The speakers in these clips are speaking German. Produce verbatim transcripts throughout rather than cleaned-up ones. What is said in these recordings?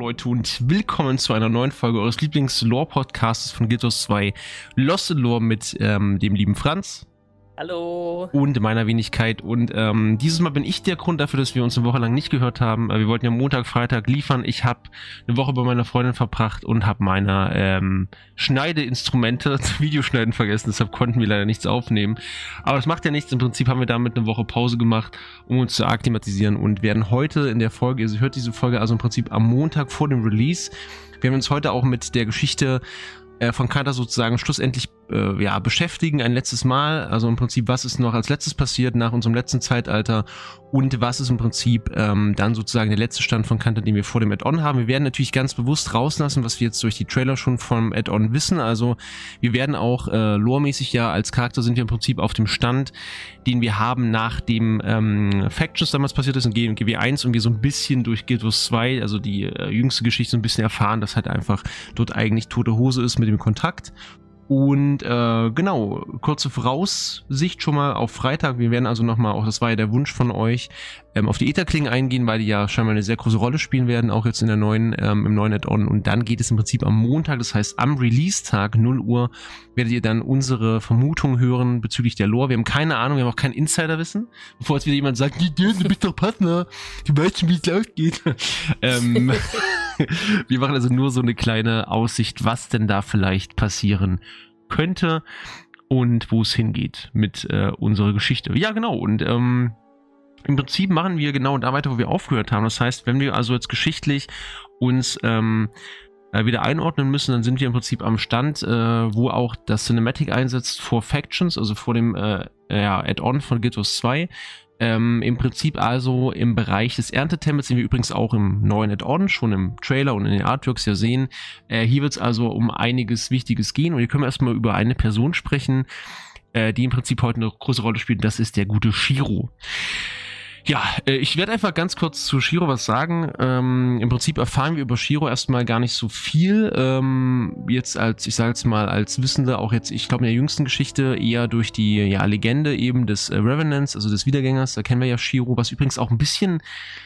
Leute und willkommen zu einer neuen Folge eures Lieblings-Lore-Podcasts von Guild Wars zwei Lost in Lore mit ähm, dem lieben Franz. Hallo. Und meiner Wenigkeit. Und ähm, dieses Mal bin ich der Grund dafür, dass wir uns eine Woche lang nicht gehört haben. Wir wollten ja Montag, Freitag liefern. Ich habe eine Woche bei meiner Freundin verbracht und habe meine ähm, Schneideinstrumente zum Videoschneiden vergessen. Deshalb konnten wir leider nichts aufnehmen. Aber das macht ja nichts. Im Prinzip haben wir damit eine Woche Pause gemacht, um uns zu akklimatisieren. Und werden heute in der Folge, ihr hört diese Folge also im Prinzip am Montag vor dem Release. Wir werden uns heute auch mit der Geschichte von Kata sozusagen schlussendlich äh, ja, beschäftigen, ein letztes Mal, also im Prinzip, was ist noch als letztes passiert nach unserem letzten Zeitalter und was ist im Prinzip ähm, dann sozusagen der letzte Stand von Kata, den wir vor dem Add-on haben. Wir werden natürlich ganz bewusst rauslassen, was wir jetzt durch die Trailer schon vom Add-on wissen, also wir werden auch äh, loremäßig ja als Charakter sind wir im Prinzip auf dem Stand, den wir haben nach dem ähm, Factions damals passiert ist in G W eins und wir so ein bisschen durch Guild Wars zwei, also die äh, jüngste Geschichte so ein bisschen erfahren, dass halt einfach dort eigentlich tote Hose ist mit dem Kontakt. Und äh, genau, kurze Voraussicht schon mal auf Freitag. Wir werden also nochmal, auch das war ja der Wunsch von euch, ähm, auf die Ätherklingen eingehen, weil die ja scheinbar eine sehr große Rolle spielen werden, auch jetzt in der neuen, ähm, im neuen Add-on. Und dann geht es im Prinzip am Montag, das heißt am Release-Tag, null Uhr, werdet ihr dann unsere Vermutung hören bezüglich der Lore. Wir haben keine Ahnung, wir haben auch kein Insiderwissen. Bevor jetzt wieder jemand sagt, du bist doch Partner, du weißt schon, wie es ausgeht. ähm, wir machen also nur so eine kleine Aussicht, was denn da vielleicht passieren könnte und wo es hingeht mit äh, unserer Geschichte. Ja, genau. Und ähm, im Prinzip machen wir genau da weiter, wo wir aufgehört haben. Das heißt, wenn wir also jetzt geschichtlich uns ähm, äh, wieder einordnen müssen, dann sind wir im Prinzip am Stand, äh, wo auch das Cinematic einsetzt vor Factions, also vor dem äh, ja, Add-on von Guild Wars zwei. Ähm, im Prinzip also im Bereich des Erntetempels, den wir übrigens auch im neuen Add-on, schon im Trailer und in den Artworks ja sehen. Äh, hier wird es also um einiges Wichtiges gehen und hier können wir erstmal über eine Person sprechen, äh, die im Prinzip heute eine große Rolle spielt, das ist der gute Shiro. Ja, äh, ich werde einfach ganz kurz zu Shiro was sagen. Ähm, im Prinzip erfahren wir über Shiro erstmal gar nicht so viel. Ähm, jetzt als, ich sage jetzt mal, als Wissende, auch jetzt, ich glaube in der jüngsten Geschichte, eher durch die ja, Legende eben des äh, Revenants, also des Wiedergängers, da kennen wir ja Shiro, was übrigens auch ein bisschen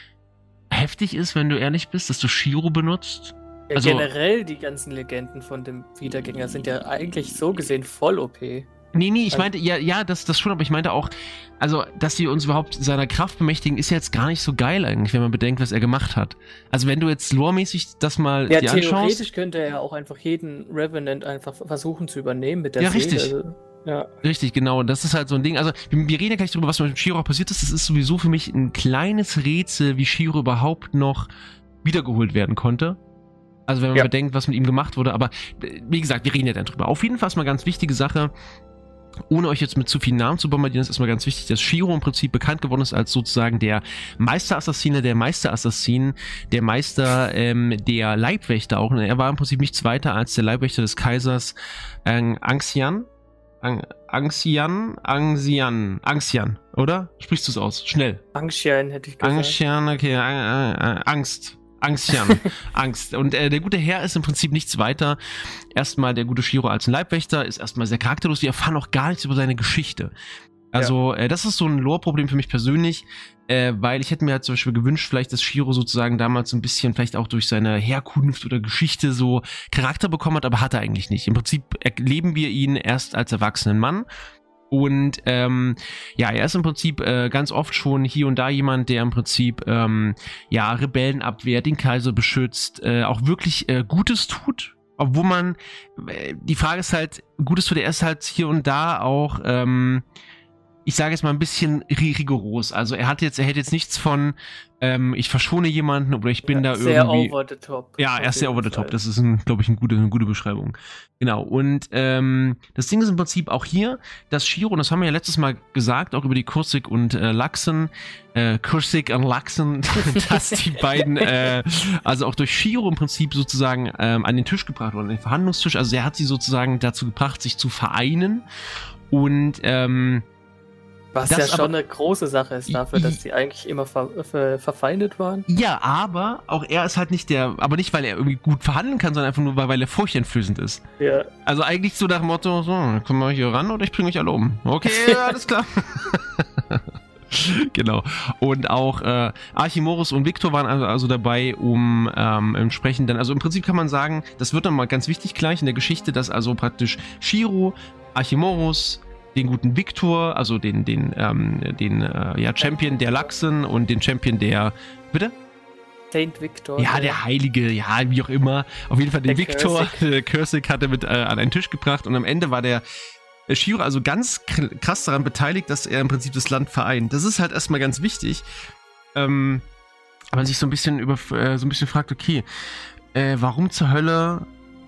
heftig ist, wenn du ehrlich bist, dass du Shiro benutzt. Ja, also, generell die ganzen Legenden von dem Wiedergänger sind ja eigentlich so gesehen voll O P. Nee, nee, ich meinte, ja, ja, das, das schon, aber ich meinte auch, also, dass wir uns überhaupt seiner Kraft bemächtigen, ist ja jetzt gar nicht so geil eigentlich, wenn man bedenkt, was er gemacht hat. Also, wenn du jetzt loremäßig das mal ja, dir anschaust. Theoretisch könnte er ja auch einfach jeden Revenant einfach versuchen zu übernehmen mit der ja, Seele. richtig. Also, ja, richtig. Genau, das ist halt so ein Ding. Also, wir, wir reden ja gleich darüber, was mit Shiro passiert ist. Das ist sowieso für mich ein kleines Rätsel, wie Shiro überhaupt noch wiedergeholt werden konnte. Also, wenn man ja. bedenkt, was mit ihm gemacht wurde. Aber, wie gesagt, wir reden ja dann drüber. Auf jeden Fall ist mal ganz wichtige Sache. Ohne euch jetzt mit zu vielen Namen zu bombardieren, ist erstmal ganz wichtig, dass Shiro im Prinzip bekannt geworden ist als sozusagen der Meisterassassine, der Meisterassassinen, der Meister ähm, der Leibwächter auch. Er war im Prinzip nichts weiter als der Leibwächter des Kaisers äh, Anxian. Ang Anxian, Anxian, Anxian, oder? Sprichst du es aus? Schnell. Anxian hätte ich gesagt. Anxian, okay, äh, äh, Angst. Angstian, Angst. Und äh, der gute Herr ist im Prinzip nichts weiter. Erstmal der gute Shiro als ein Leibwächter ist erstmal sehr charakterlos. Wir erfahren auch gar nichts über seine Geschichte. Also ja. äh, das ist so ein Lore-Problem für mich persönlich, äh, weil ich hätte mir halt zum Beispiel gewünscht, vielleicht, dass Shiro sozusagen damals so ein bisschen vielleicht auch durch seine Herkunft oder Geschichte so Charakter bekommen hat, aber hat er eigentlich nicht. Im Prinzip erleben wir ihn erst als erwachsenen Mann. Und ähm, ja, er ist im Prinzip äh, ganz oft schon hier und da jemand, der im Prinzip ähm, ja Rebellen abwehrt, den Kaiser beschützt, äh, auch wirklich äh, Gutes tut. Obwohl man, äh, die Frage ist halt, Gutes tut er ist halt hier und da auch, ähm, ich sage jetzt mal ein bisschen rigoros. Also er hat jetzt, er hält jetzt nichts von, ähm, ich verschone jemanden oder ich bin ja, da sehr irgendwie. Sehr over the top. Ja, er ist sehr over the top. Das ist, glaube ich, ein gute, eine gute Beschreibung. Genau. Und ähm, das Ding ist im Prinzip auch hier, dass Shiro, und das haben wir ja letztes Mal gesagt, auch über die Kursik und äh, Laxen, äh, Kursik und Laxen, dass die beiden, äh, also auch durch Shiro im Prinzip sozusagen ähm, an den Tisch gebracht wurden, an den Verhandlungstisch. Also er hat sie sozusagen dazu gebracht, sich zu vereinen und ähm, was das ja schon aber, eine große Sache ist dafür, dass die eigentlich immer ver, ver, verfeindet waren. Ja, aber auch er ist halt nicht der, aber nicht, weil er irgendwie gut verhandeln kann, sondern einfach nur, weil, weil er furchteinflößend ist. Ja. Also eigentlich so nach dem Motto, so, kommen wir hier ran oder ich bringe euch alle um. Okay, alles klar. Genau. Und auch äh, Archimorus und Victor waren also, also dabei, um ähm, entsprechend dann, also im Prinzip kann man sagen, das wird dann mal ganz wichtig gleich in der Geschichte, dass also praktisch Shiro, Archimorus, den guten Victor, also den, den, ähm, den äh, ja, Champion der Lachsen und den Champion der, bitte? Saint Victor. Ja, der, der Heilige, ja, wie auch immer. Auf jeden Fall den der Victor, der Cursig hat er mit äh, an einen Tisch gebracht und am Ende war der äh, Shiro also ganz krass daran beteiligt, dass er im Prinzip das Land vereint. Das ist halt erstmal ganz wichtig. Ähm, wenn man sich so ein bisschen über äh, so ein bisschen fragt, okay, äh, warum zur Hölle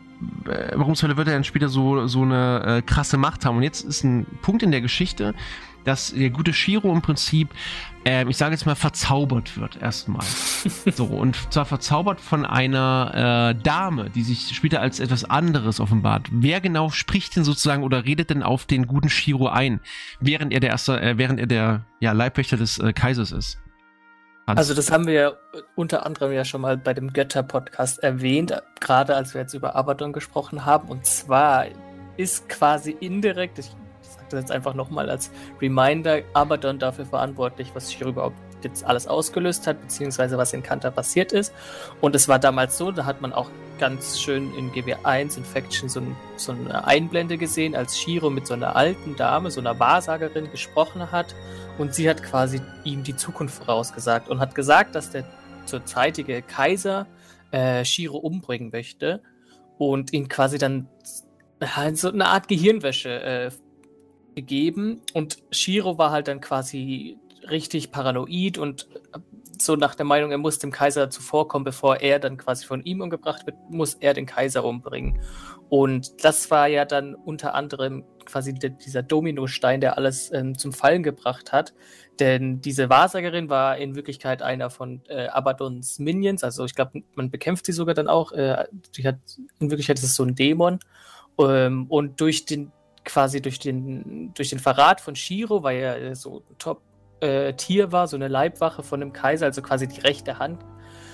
äh, warum zur Hölle wird er dann später so, so eine äh, krasse Macht haben? Und jetzt ist ein Punkt in der Geschichte, dass der gute Shiro im Prinzip, äh, ich sage jetzt mal, verzaubert wird erstmal. So, und zwar verzaubert von einer äh, Dame, die sich später als etwas anderes offenbart. Wer genau spricht denn sozusagen oder redet denn auf den guten Shiro ein, während er der erste, äh, während er der ja, Leibwächter des äh, Kaisers ist? Hans. Also das haben wir ja unter anderem ja schon mal bei dem Götter-Podcast erwähnt, gerade als wir jetzt über Abaddon gesprochen haben. Und zwar ist quasi indirekt, ich das jetzt einfach nochmal als Reminder, Abaddon dafür verantwortlich, was Shiro überhaupt jetzt alles ausgelöst hat, beziehungsweise was in Kanta passiert ist. Und es war damals so, da hat man auch ganz schön in G W eins Infection so, ein, so eine Einblende gesehen, als Shiro mit so einer alten Dame, so einer Wahrsagerin gesprochen hat und sie hat quasi ihm die Zukunft vorausgesagt und hat gesagt, dass der zurzeitige Kaiser äh, Shiro umbringen möchte und ihn quasi dann äh, so eine Art Gehirnwäsche äh, gegeben und Shiro war halt dann quasi richtig paranoid und so nach der Meinung, er muss dem Kaiser zuvorkommen, bevor er dann quasi von ihm umgebracht wird, muss er den Kaiser umbringen. Und das war ja dann unter anderem quasi de- dieser Dominostein, der alles ähm, zum Fallen gebracht hat, denn diese Wahrsagerin war in Wirklichkeit einer von äh, Abaddons Minions, also ich glaube, man bekämpft sie sogar dann auch, äh, die hat, in Wirklichkeit ist es so ein Dämon ähm, und durch den quasi durch den, durch den Verrat von Shiro, weil er so ein Top-Tier äh, war, so eine Leibwache von dem Kaiser, also quasi die rechte Hand,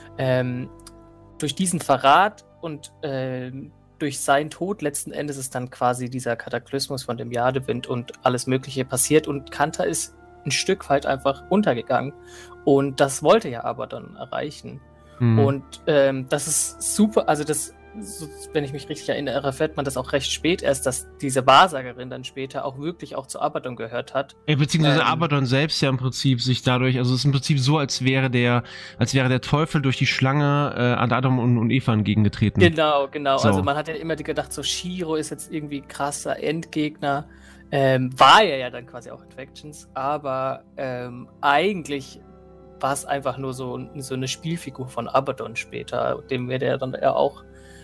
ähm, durch diesen Verrat und äh, durch seinen Tod letzten Endes ist dann quasi dieser Kataklysmus von dem Jadewind und alles Mögliche passiert und Kanta ist ein Stück weit einfach untergegangen und das wollte ja Abaddon erreichen. Mhm. Und ähm, das ist super, also das So, wenn ich mich richtig erinnere, erfährt man das auch recht spät erst, dass diese Wahrsagerin dann später auch wirklich auch zu Abaddon gehört hat. Ja, beziehungsweise ähm, Abaddon selbst ja im Prinzip sich dadurch, also es ist im Prinzip so, als wäre der, als wäre der Teufel durch die Schlange äh, an Adam und, und Eva entgegengetreten. Genau, genau. So. Also man hat ja immer gedacht, so Shiro ist jetzt irgendwie krasser Endgegner. Ähm, war er ja dann quasi auch in Factions, aber ähm, eigentlich war es einfach nur so, so eine Spielfigur von Abaddon später, dem wir ja dann ja auch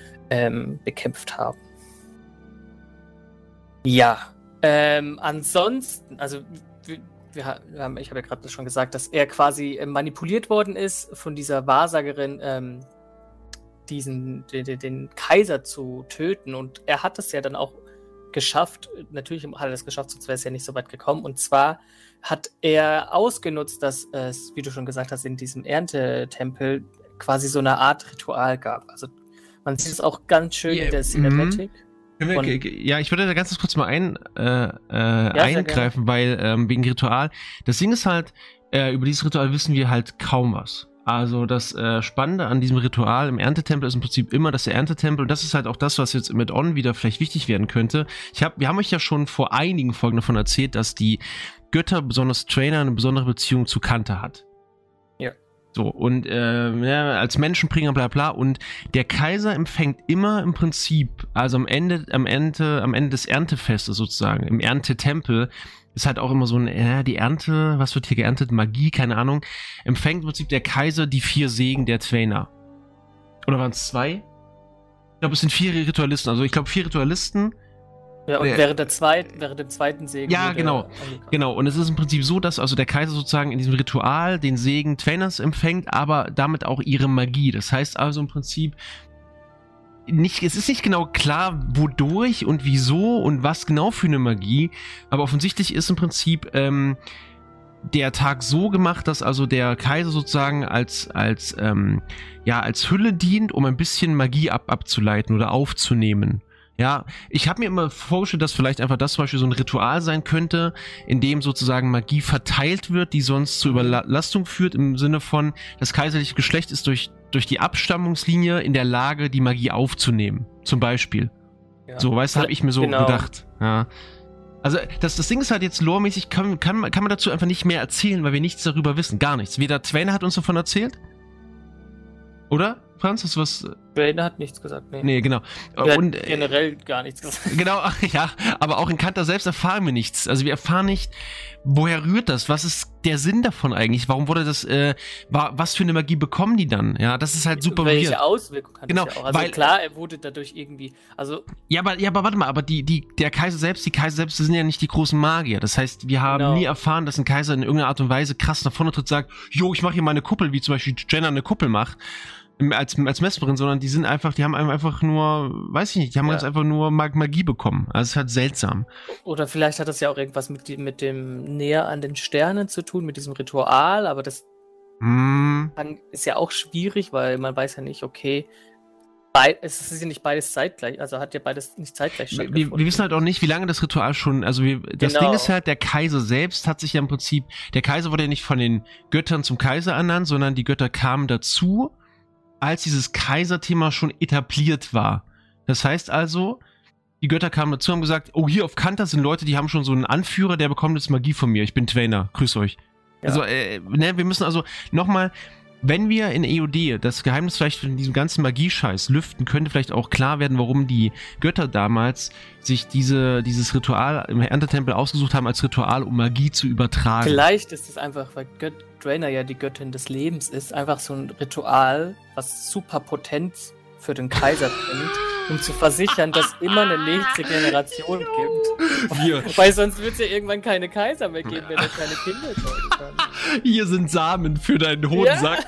Ähm, bekämpft haben. Ja, ähm, ansonsten, also wir, wir haben, ich habe ja gerade schon gesagt, dass er quasi äh, manipuliert worden ist von dieser Wahrsagerin, ähm, diesen, den, den Kaiser zu töten und er hat es ja dann auch geschafft, natürlich hat er es geschafft, sonst wäre es ja nicht so weit gekommen und zwar hat er ausgenutzt, dass es, wie du schon gesagt hast, in diesem Erntetempel quasi so eine Art Ritual gab, also man sieht es auch ganz schön yeah. in der Cinematic. Mm-hmm. Ja, ich würde da ganz kurz mal ein, äh, äh, ja, eingreifen, weil ähm, wegen Ritual. Das Ding ist halt, äh, über dieses Ritual wissen wir halt kaum was. Also das äh, Spannende an diesem Ritual im Erntetempel ist im Prinzip immer, dass der Erntetempel, und das ist halt auch das, was jetzt mit On wieder vielleicht wichtig werden könnte. Ich hab, wir haben euch ja schon vor einigen Folgen davon erzählt, dass die Götter, besonders Trainer, eine besondere Beziehung zu Kanta hat. Ja. So, und äh, ja, als Menschenbringer, bla bla, und der Kaiser empfängt immer im Prinzip, also am Ende, am Ende, am Ende des Erntefestes sozusagen, im Erntetempel, ist halt auch immer so ein, ja, die Ernte, was wird hier geerntet? Magie, keine Ahnung, empfängt im Prinzip der Kaiser die vier Segen der Twainer. Oder waren es zwei? Ich glaube, es sind vier Ritualisten, also ich glaube vier Ritualisten. Ja, und der, während, der zweit, während dem zweiten Segen. Ja, genau. Genau. Und es ist im Prinzip so, dass also der Kaiser sozusagen in diesem Ritual den Segen Twainers empfängt, aber damit auch ihre Magie. Das heißt also im Prinzip, nicht, es ist nicht genau klar, wodurch und wieso und was genau für eine Magie, aber offensichtlich ist im Prinzip ähm, der Tag so gemacht, dass also der Kaiser sozusagen als, als, ähm, ja, als Hülle dient, um ein bisschen Magie ab, abzuleiten oder aufzunehmen. Ja, ich habe mir immer vorgestellt, dass vielleicht einfach das zum Beispiel so ein Ritual sein könnte, in dem sozusagen Magie verteilt wird, die sonst zur Überlastung führt, im Sinne von, das kaiserliche Geschlecht ist durch, durch die Abstammungslinie in der Lage, die Magie aufzunehmen, zum Beispiel. Ja. So, weißt du, habe ich mir so genau. gedacht. Ja. Also das, das Ding ist halt jetzt loremäßig, kann, kann, kann man dazu einfach nicht mehr erzählen, weil wir nichts darüber wissen, gar nichts. Weder Twain hat uns davon erzählt, oder? Franz, hast du was? Twain hat nichts gesagt, nee. Nee, genau. Er und, hat generell gar nichts gesagt. Genau, ja, aber auch in Kanter selbst erfahren wir nichts. Also wir erfahren nicht, woher rührt das? Was ist der Sinn davon eigentlich? Warum wurde das, äh, war, was für eine Magie bekommen die dann? Ja, das ist halt super weird. Welche Auswirkungen hat genau, das ja auch? Also weil, klar, er wurde dadurch irgendwie, also... Ja, aber, ja, aber warte mal, aber die, die, der Kaiser selbst, die Kaiser selbst, das sind ja nicht die großen Magier. Das heißt, wir haben genau. nie erfahren, dass ein Kaiser in irgendeiner Art und Weise krass nach vorne tritt, sagt, jo, ich mache hier meine Kuppel, wie zum Beispiel Jenna eine Kuppel macht. Als, als Messerin, sondern die sind einfach, die haben einfach nur, weiß ich nicht, die haben ja. ganz einfach nur Magie bekommen. Also es ist halt seltsam. Oder vielleicht hat das ja auch irgendwas mit, die, mit dem Näher an den Sternen zu tun, mit diesem Ritual, aber das mm. ist ja auch schwierig, weil man weiß ja nicht, okay, beid, es ist ja nicht beides zeitgleich, also hat ja beides nicht zeitgleich stattgefunden. Wir, wir wissen halt auch nicht, wie lange das Ritual schon, also wir, das genau. Ding ist halt, der Kaiser selbst hat sich ja im Prinzip, der Kaiser wurde ja nicht von den Göttern zum Kaiser ernannt, sondern die Götter kamen dazu, als dieses Kaiserthema schon etabliert war. Das heißt also, die Götter kamen dazu und haben gesagt, oh, hier auf Kanter sind Leute, die haben schon so einen Anführer, der bekommt jetzt Magie von mir. Ich bin Twainer, grüß euch. Ja. Also, äh, ne, wir müssen also nochmal, wenn wir in E O D das Geheimnis vielleicht von diesem ganzen Magiescheiß lüften, könnte vielleicht auch klar werden, warum die Götter damals sich diese, dieses Ritual im Erntetempel ausgesucht haben als Ritual, um Magie zu übertragen. Vielleicht ist es einfach, weil Gött Draenor ja die Göttin des Lebens ist, einfach so ein Ritual, was super potent für den Kaiser bringt, um zu versichern, dass immer eine nächste Generation gibt. Hier. Weil sonst wird es ja irgendwann keine Kaiser mehr geben, wenn er keine Kinder zeugen kann. Hier sind Samen für deinen Hodensack.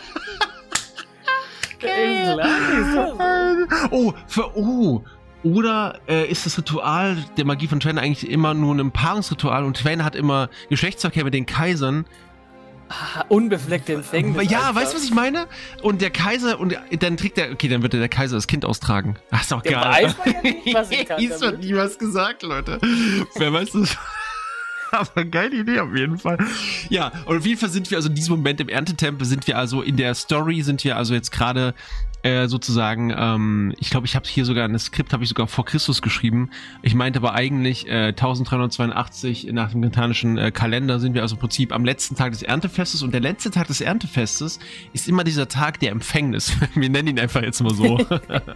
Ja. oh, für, oh. Oder äh, ist das Ritual der Magie von Twain eigentlich immer nur ein Paarungsritual und Twain hat immer Geschlechtsverkehr mit den Kaisern? Ah, unbefleckte Empfängnis. Ja, einfach. Weißt du, was ich meine? Und der Kaiser, und dann trägt der, okay, dann wird der Kaiser das Kind austragen. Ach, ist doch geil. Weiß man ja nicht, was ich kann. Ist doch nie was gesagt, Leute. Wer weiß das? Aber geile Idee auf jeden Fall. Ja, und auf jeden Fall sind wir also in diesem Moment im Erntetempel, sind wir also in der Story, sind wir also jetzt gerade äh, sozusagen, ähm, ich glaube, ich habe hier sogar, ein Skript habe ich sogar vor Christus geschrieben. Ich meinte aber eigentlich äh, eintausenddreihundertzweiundachtzig nach dem gregorianischen äh, Kalender sind wir also im Prinzip am letzten Tag des Erntefestes und der letzte Tag des Erntefestes ist immer dieser Tag der Empfängnis. Wir nennen ihn einfach jetzt mal so.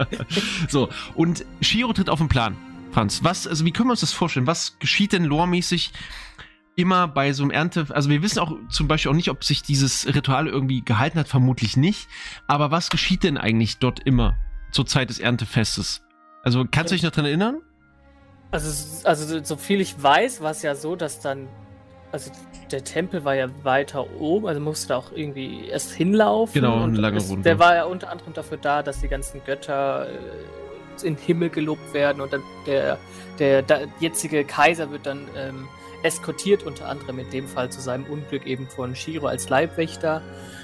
So, und Shiro tritt auf den Plan. Franz, was, also wie können wir uns das vorstellen? Was geschieht denn loremäßig immer bei so einem Ernte, also wir wissen auch zum Beispiel auch nicht, ob sich dieses Ritual irgendwie gehalten hat, vermutlich nicht, aber was geschieht denn eigentlich dort immer zur Zeit des Erntefestes? Also kannst du dich noch dran erinnern? Also, also so viel ich weiß, war es ja so, dass dann, also der Tempel war ja weiter oben, also musste da auch irgendwie erst hinlaufen. Genau, eine lange Runde. Der war ja unter anderem dafür da, dass die ganzen Götter äh, in den Himmel gelobt werden und dann der, der, der jetzige Kaiser wird dann ähm, eskortiert, unter anderem in dem Fall zu seinem Unglück eben von Shiro als Leibwächter.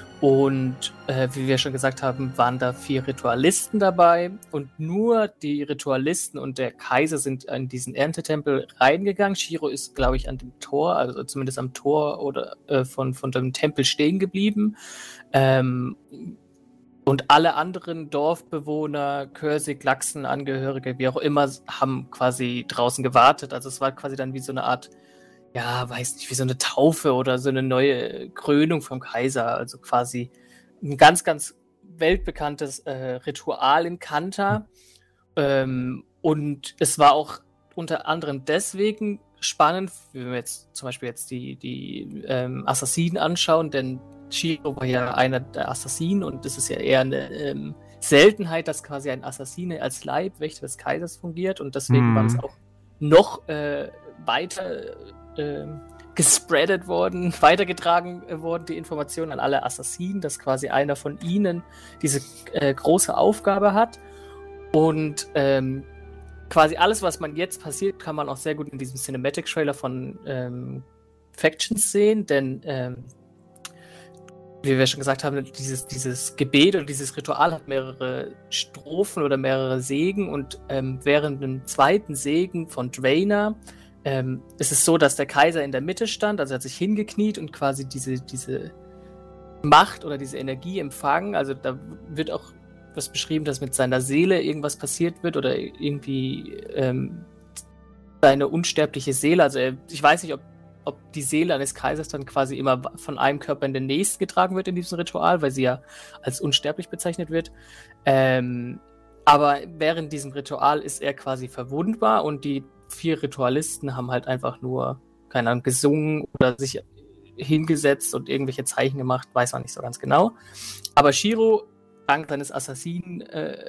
Und äh, wie wir schon gesagt haben, waren da vier Ritualisten dabei. Und nur die Ritualisten und der Kaiser sind in diesen Erntetempel reingegangen. Shiro ist, glaube ich, an dem Tor, also zumindest am Tor oder äh, von, von dem Tempel stehen geblieben. Ähm, und alle anderen Dorfbewohner, Körsig, Lachsen, Angehörige, wie auch immer, haben quasi draußen gewartet. Also es war quasi dann wie so eine Art, ja, weiß nicht, wie so eine Taufe oder so eine neue Krönung vom Kaiser. Also quasi ein ganz, ganz weltbekanntes äh, Ritual in Kanter. Ähm, und es war auch unter anderem deswegen spannend, wenn wir jetzt zum Beispiel jetzt die, die ähm, Assassinen anschauen, denn Shiro war ja einer der Assassinen und es ist ja eher eine ähm, Seltenheit, dass quasi ein Assassine als Leibwächter des Kaisers fungiert und deswegen mm. war es auch noch äh, weiter äh, gespreadet worden, weitergetragen äh, worden, die Informationen an alle Assassinen, dass quasi einer von ihnen diese äh, große Aufgabe hat und ähm, quasi alles, was man jetzt passiert, kann man auch sehr gut in diesem Cinematic-Trailer von ähm, Factions sehen, denn ähm, wie wir schon gesagt haben, dieses, dieses Gebet oder dieses Ritual hat mehrere Strophen oder mehrere Segen und ähm, während dem zweiten Segen von Draenor ähm, ist es so, dass der Kaiser in der Mitte stand, also er hat sich hingekniet und quasi diese, diese Macht oder diese Energie empfangen. Also da wird auch was beschrieben, dass mit seiner Seele irgendwas passiert wird oder irgendwie ähm, seine unsterbliche Seele, also er, ich weiß nicht, ob ob die Seele eines Kaisers dann quasi immer von einem Körper in den nächsten getragen wird in diesem Ritual, weil sie ja als unsterblich bezeichnet wird. Ähm, aber während diesem Ritual ist er quasi verwundbar und die vier Ritualisten haben halt einfach nur, keine Ahnung, gesungen oder sich hingesetzt und irgendwelche Zeichen gemacht, weiß man nicht so ganz genau. Aber Shiro, dank seines Assassinen, äh,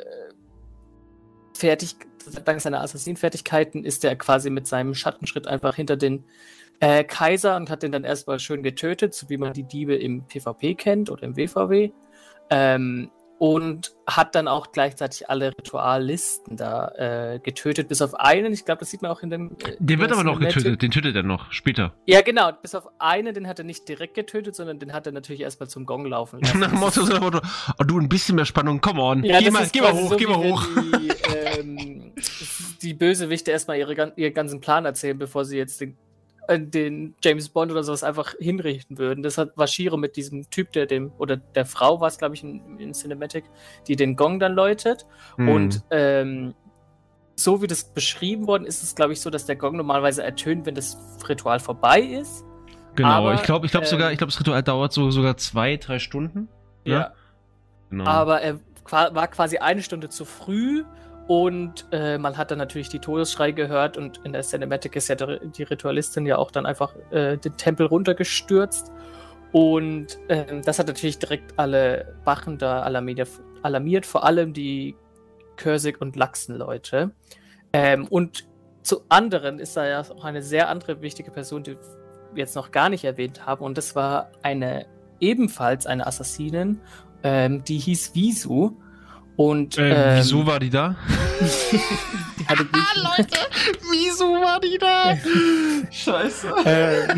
fertig, dank seiner Assassinenfertigkeiten ist er quasi mit seinem Schattenschritt einfach hinter den Äh, Kaiser und hat den dann erstmal schön getötet, so wie man die Diebe im PvP kennt oder im W V W. Ähm, und hat dann auch gleichzeitig alle Rituallisten da äh, getötet, bis auf einen. Ich glaube, das sieht man auch in dem. Äh, der wird aber noch getötet, den tötet er noch, später. Ja, genau, bis auf einen, den hat er nicht direkt getötet, sondern den hat er natürlich erstmal zum Gong laufen lassen. Nach dem Motto, so nach dem Motto, oh, du ein bisschen mehr Spannung, come on, ja, geh, mal, geh mal hoch, so, geh mal hoch. Die, ähm, die Bösewichte erstmal ihre, ihren ganzen Plan erzählen, bevor sie jetzt den den James Bond oder sowas einfach hinrichten würden. Das hat war Shiro mit diesem Typ, der dem, oder der Frau war es, glaube ich, in, in Cinematic, die den Gong dann läutet. Hm. Und ähm, so wie das beschrieben worden ist, ist es, glaube ich, so, dass der Gong normalerweise ertönt, wenn das Ritual vorbei ist. Genau, aber, ich glaube ich glaub ähm, sogar, ich glaube, das Ritual dauert so sogar zwei, drei Stunden. Ja. ja. Genau. Aber er war quasi eine Stunde zu früh. Und äh, man hat dann natürlich die Todesschrei gehört und in der Cinematic ist ja die Ritualistin ja auch dann einfach äh, den Tempel runtergestürzt. Und äh, das hat natürlich direkt alle Wachen da alarmiert, alarmiert vor allem die Cursig- und Lachsen-Leute. Ähm, und zu anderen ist da ja auch eine sehr andere wichtige Person, die wir jetzt noch gar nicht erwähnt haben. Und das war eine ebenfalls eine Assassinin, ähm, die hieß Visu. Und, ähm, ähm, wieso war die da? die hatte ah, Leute, wieso war die da? Scheiße. Ähm,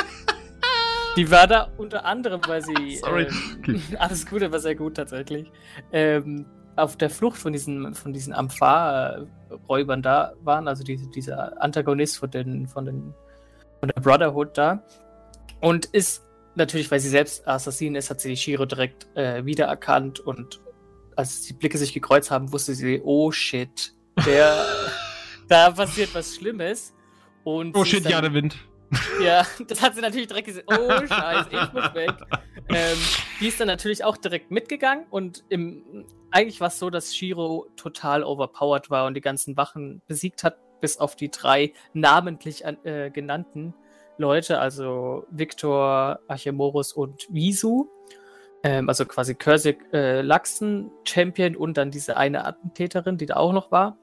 die war da unter anderem, weil sie Sorry. Ähm, okay. alles Gute, war sehr gut tatsächlich. Ähm, auf der Flucht von diesen, von diesen Amphar-Räubern da waren, also diese, dieser Antagonist von den, von den von der Brotherhood da. Und ist natürlich, weil sie selbst Assassin ist, hat sie die Shiro direkt äh, wiedererkannt und als die Blicke sich gekreuzt haben, wusste sie, oh shit, der, da passiert was Schlimmes. Und oh shit, dann, ja, der Wind. Ja, das hat sie natürlich direkt gesehen. Oh scheiße, ich muss weg. Ähm, die ist dann natürlich auch direkt mitgegangen und im, eigentlich war es so, dass Shiro total overpowered war und die ganzen Wachen besiegt hat, bis auf die drei namentlich äh, genannten Leute, also Victor, Archemorus und Visu. Ähm, also quasi Cursig äh, Lachsen Champion und dann diese eine Attentäterin, die da auch noch war.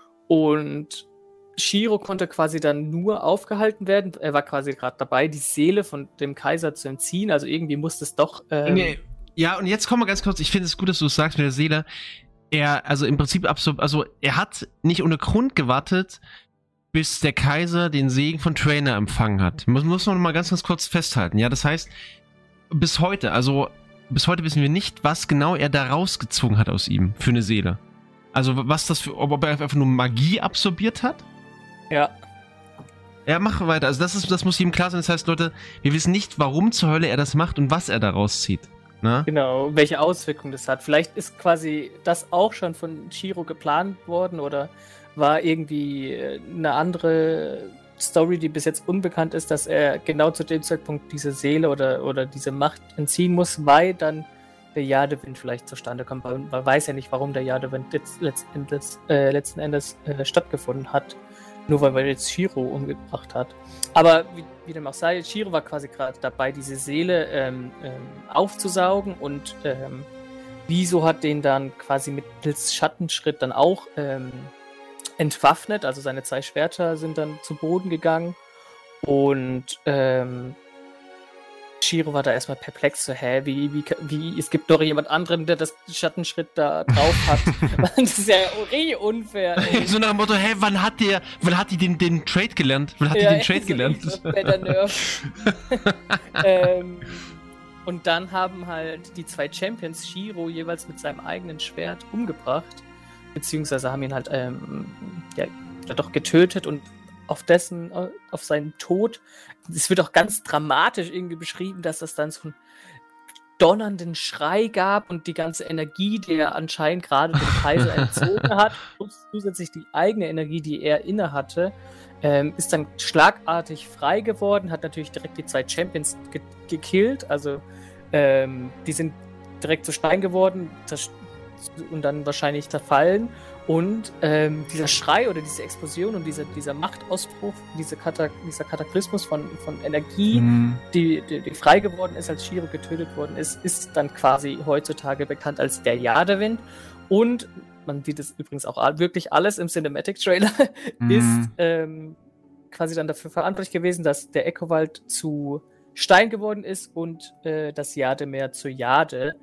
Und Shiro konnte quasi dann nur aufgehalten werden. Er war quasi gerade dabei, die Seele von dem Kaiser zu entziehen. Also irgendwie musste es doch... Ähm nee. Ja, und jetzt kommen wir ganz kurz. Ich finde es gut, dass du es sagst mit der Seele. Er, also im Prinzip, also er hat nicht ohne Grund gewartet, bis der Kaiser den Segen von Draenor empfangen hat. Muss, muss man mal ganz, ganz kurz festhalten. Ja, das heißt, bis heute, also bis heute wissen wir nicht, was genau er da rausgezogen hat aus ihm für eine Seele. Also was das für, ob er einfach nur Magie absorbiert hat? Ja. Ja, mach weiter. Also das ist, das muss jedem klar sein. Das heißt, Leute, wir wissen nicht, warum zur Hölle er das macht und was er da rauszieht. Na? Genau, welche Auswirkungen das hat. Vielleicht ist quasi das auch schon von Shiro geplant worden oder war irgendwie eine andere Story, die bis jetzt unbekannt ist, dass er genau zu dem Zeitpunkt diese Seele oder, oder diese Macht entziehen muss, weil dann der Jadewind vielleicht zustande kommt. Man weiß ja nicht, warum der Jadewind jetzt letzten Endes, äh, letzten Endes äh, stattgefunden hat. Nur weil er jetzt Shiro umgebracht hat. Aber wie, wie dem auch sei, Shiro war quasi gerade dabei, diese Seele ähm, ähm, aufzusaugen und ähm, Visu hat den dann quasi mittels Schattenschritt dann auch ähm, entwaffnet, also seine zwei Schwerter sind dann zu Boden gegangen und ähm, Shiro war da erstmal perplex, so, hä, wie, wie, wie, es gibt doch jemand anderen, der das Schattenschritt da drauf hat. Das ist ja richtig unfair. Ey. So nach dem Motto, hä, wann hat der, wann hat die den, den Trade gelernt? Wann hat ja, die den Trade gelernt? So, ähm, Und dann haben halt die zwei Champions Shiro jeweils mit seinem eigenen Schwert umgebracht. Beziehungsweise haben ihn halt ähm, ja, doch getötet und auf dessen, auf seinen Tod, es wird auch ganz dramatisch irgendwie beschrieben, dass das dann so einen donnernden Schrei gab und die ganze Energie, die er anscheinend gerade dem Kaiser entzogen hat, plus zusätzlich die eigene Energie, die er inne hatte, ähm, ist dann schlagartig frei geworden, hat natürlich direkt die zwei Champions ge gekillt, also ähm, die sind direkt zu Stein geworden und dann wahrscheinlich zerfallen. Und ähm, dieser Schrei oder diese Explosion und dieser, dieser Machtausbruch, diese Katak dieser Kataklysmus von, von Energie, mhm. die, die, die frei geworden ist, als Shiro getötet worden ist, ist dann quasi heutzutage bekannt als der Jadewind. Und man sieht es übrigens auch wirklich alles im Cinematic-Trailer, mhm. ist ähm, quasi dann dafür verantwortlich gewesen, dass der Ecowald zu Stein geworden ist und äh, das Jademeer zu Jade.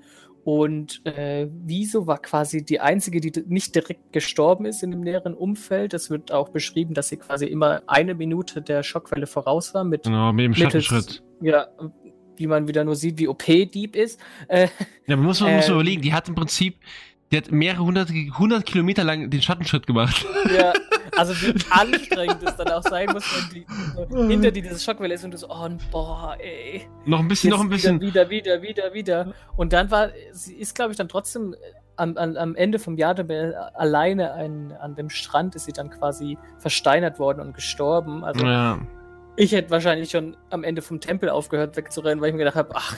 Und äh, Wieso war quasi die einzige, die nicht direkt gestorben ist in dem näheren Umfeld. Es wird auch beschrieben, dass sie quasi immer eine Minute der Schockwelle voraus war. Mit, genau, mit dem Schattenschritt. Ja, wie man wieder nur sieht, wie O P-Dieb ist. Äh, ja, man muss, man äh, muss überlegen, die hat im Prinzip, die hat mehrere hundert, hundert Kilometer lang den Schattenschritt gemacht. Ja, also wie anstrengend es dann auch sein muss, wenn die so hinter dir diese Schockwelle ist und du so, oh, boah, ey. Noch ein bisschen, Jetzt noch ein bisschen. Wieder, wieder, wieder, wieder, wieder. Und dann war, sie ist, glaube ich, dann trotzdem am, am, am Ende vom Jademeer alleine ein, an dem Strand ist sie dann quasi versteinert worden und gestorben. Also ja. Ich hätte wahrscheinlich schon am Ende vom Tempel aufgehört wegzurennen, weil ich mir gedacht habe, ach,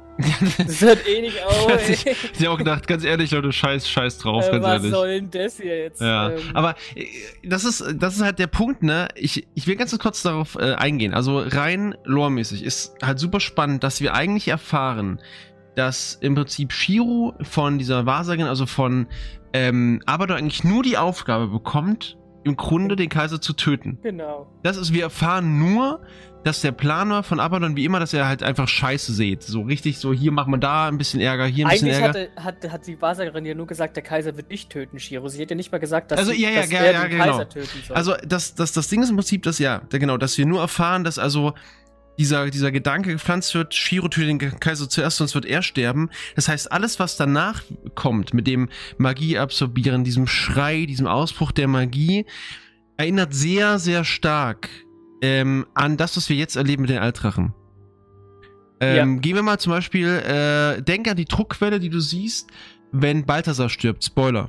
das hört eh nicht auf, ey. Ich hab auch gedacht, ganz ehrlich, Leute, scheiß, scheiß drauf, äh, ganz was ehrlich. Was soll denn das hier jetzt? Ja, ähm, aber äh, das ist, das ist halt der Punkt, ne? Ich, ich will ganz kurz darauf äh, eingehen. Also rein loremäßig ist halt super spannend, dass wir eigentlich erfahren, dass im Prinzip Shiro von dieser Wahrsagerin, also von ähm, Abaddon eigentlich nur die Aufgabe bekommt, im Grunde den Kaiser zu töten. Genau. Das ist, wir erfahren nur, dass der Plan war von Abaddon wie immer, dass er halt einfach Scheiße sieht. So richtig so, hier macht man da ein bisschen Ärger, hier ein Eigentlich bisschen Ärger. Eigentlich hat, hat die Wahrsagerin ja nur gesagt, der Kaiser wird dich töten, Shiro. Sie hätte ja nicht mal gesagt, dass, also, sie, ja, ja, dass ja, er ja, den genau. Kaiser töten soll. Also das, das, das Ding ist im Prinzip, dass ja, genau, dass wir nur erfahren, dass also dieser, dieser Gedanke gepflanzt wird, Shiro tötet den Kaiser zuerst, sonst wird er sterben. Das heißt, alles, was danach kommt, mit dem Magie absorbieren, diesem Schrei, diesem Ausbruch der Magie, erinnert sehr, sehr stark ähm, an das, was wir jetzt erleben mit den Altdrachen. Ähm, ja. Gehen wir mal zum Beispiel, äh, denk an die Druckwelle, die du siehst, wenn Balthasar stirbt. Spoiler.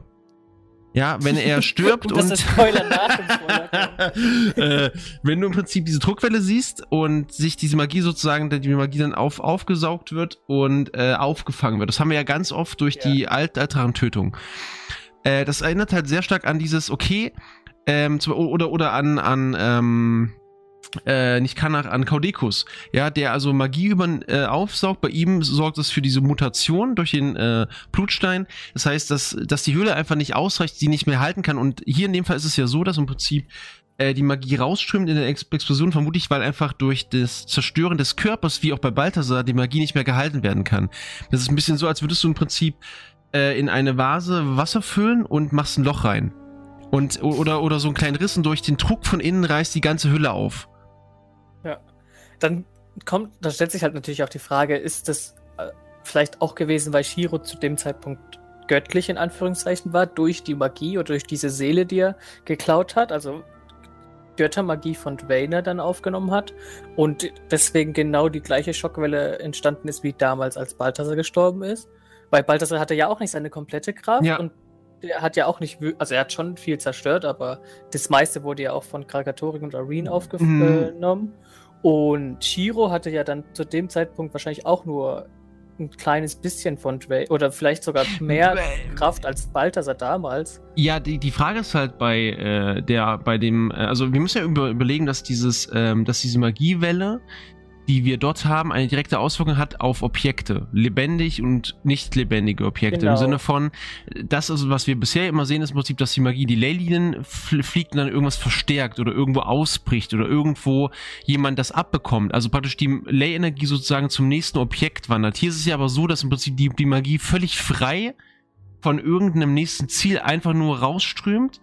Ja, wenn er stirbt und... Das ist Spoiler nach dem Spoiler. äh, wenn du im Prinzip diese Druckwelle siehst und sich diese Magie sozusagen, die Magie dann auf, aufgesaugt wird und äh, aufgefangen wird. Das haben wir ja ganz oft durch ja. die Alt Altdrachen-Tötung. Äh, das erinnert halt sehr stark an dieses, okay, ähm, oder, oder an, an ähm, Äh, nicht Karnach, an Kaudekus, ja, der also Magie über, äh, aufsaugt. Bei ihm sorgt es für diese Mutation durch den äh, Blutstein. Das heißt, dass, dass die Höhle einfach nicht ausreicht, die nicht mehr halten kann. Und hier in dem Fall ist es ja so, dass im Prinzip äh, die Magie rausströmt in der Ex Explosion, vermutlich, weil einfach durch das Zerstören des Körpers, wie auch bei Balthasar, die Magie nicht mehr gehalten werden kann. Das ist ein bisschen so, als würdest du im Prinzip äh, in eine Vase Wasser füllen und machst ein Loch rein. Und, oder, oder so einen kleinen Riss und durch den Druck von innen reißt die ganze Hülle auf. Ja, dann kommt, da stellt sich halt natürlich auch die Frage, ist das äh, vielleicht auch gewesen, weil Shiro zu dem Zeitpunkt göttlich in Anführungszeichen war, durch die Magie oder durch diese Seele, die er geklaut hat, also Göttermagie von Dwayne dann aufgenommen hat und deswegen genau die gleiche Schockwelle entstanden ist wie damals, als Balthasar gestorben ist, weil Balthasar hatte ja auch nicht seine komplette Kraft ja. und er hat ja auch nicht, also er hat schon viel zerstört, aber das meiste wurde ja auch von Kragatorik und Arene aufgenommen. Mhm. Und Shiro hatte ja dann zu dem Zeitpunkt wahrscheinlich auch nur ein kleines bisschen von Dwayne oder vielleicht sogar mehr Kraft als Balthasar damals. Ja, die, die Frage ist halt bei äh, der, bei dem, äh, also wir müssen ja über, überlegen, dass dieses, ähm, dass diese Magiewelle, die wir dort haben, eine direkte Auswirkung hat auf Objekte. Lebendig und nicht lebendige Objekte. Genau. Im Sinne von, das ist, was wir bisher immer sehen, ist im Prinzip, dass die Magie die Leylinien fliegt und dann irgendwas verstärkt oder irgendwo ausbricht oder irgendwo jemand das abbekommt. Also praktisch die Ley-Energie sozusagen zum nächsten Objekt wandert. Hier ist es ja aber so, dass im Prinzip die, die Magie völlig frei von irgendeinem nächsten Ziel einfach nur rausströmt.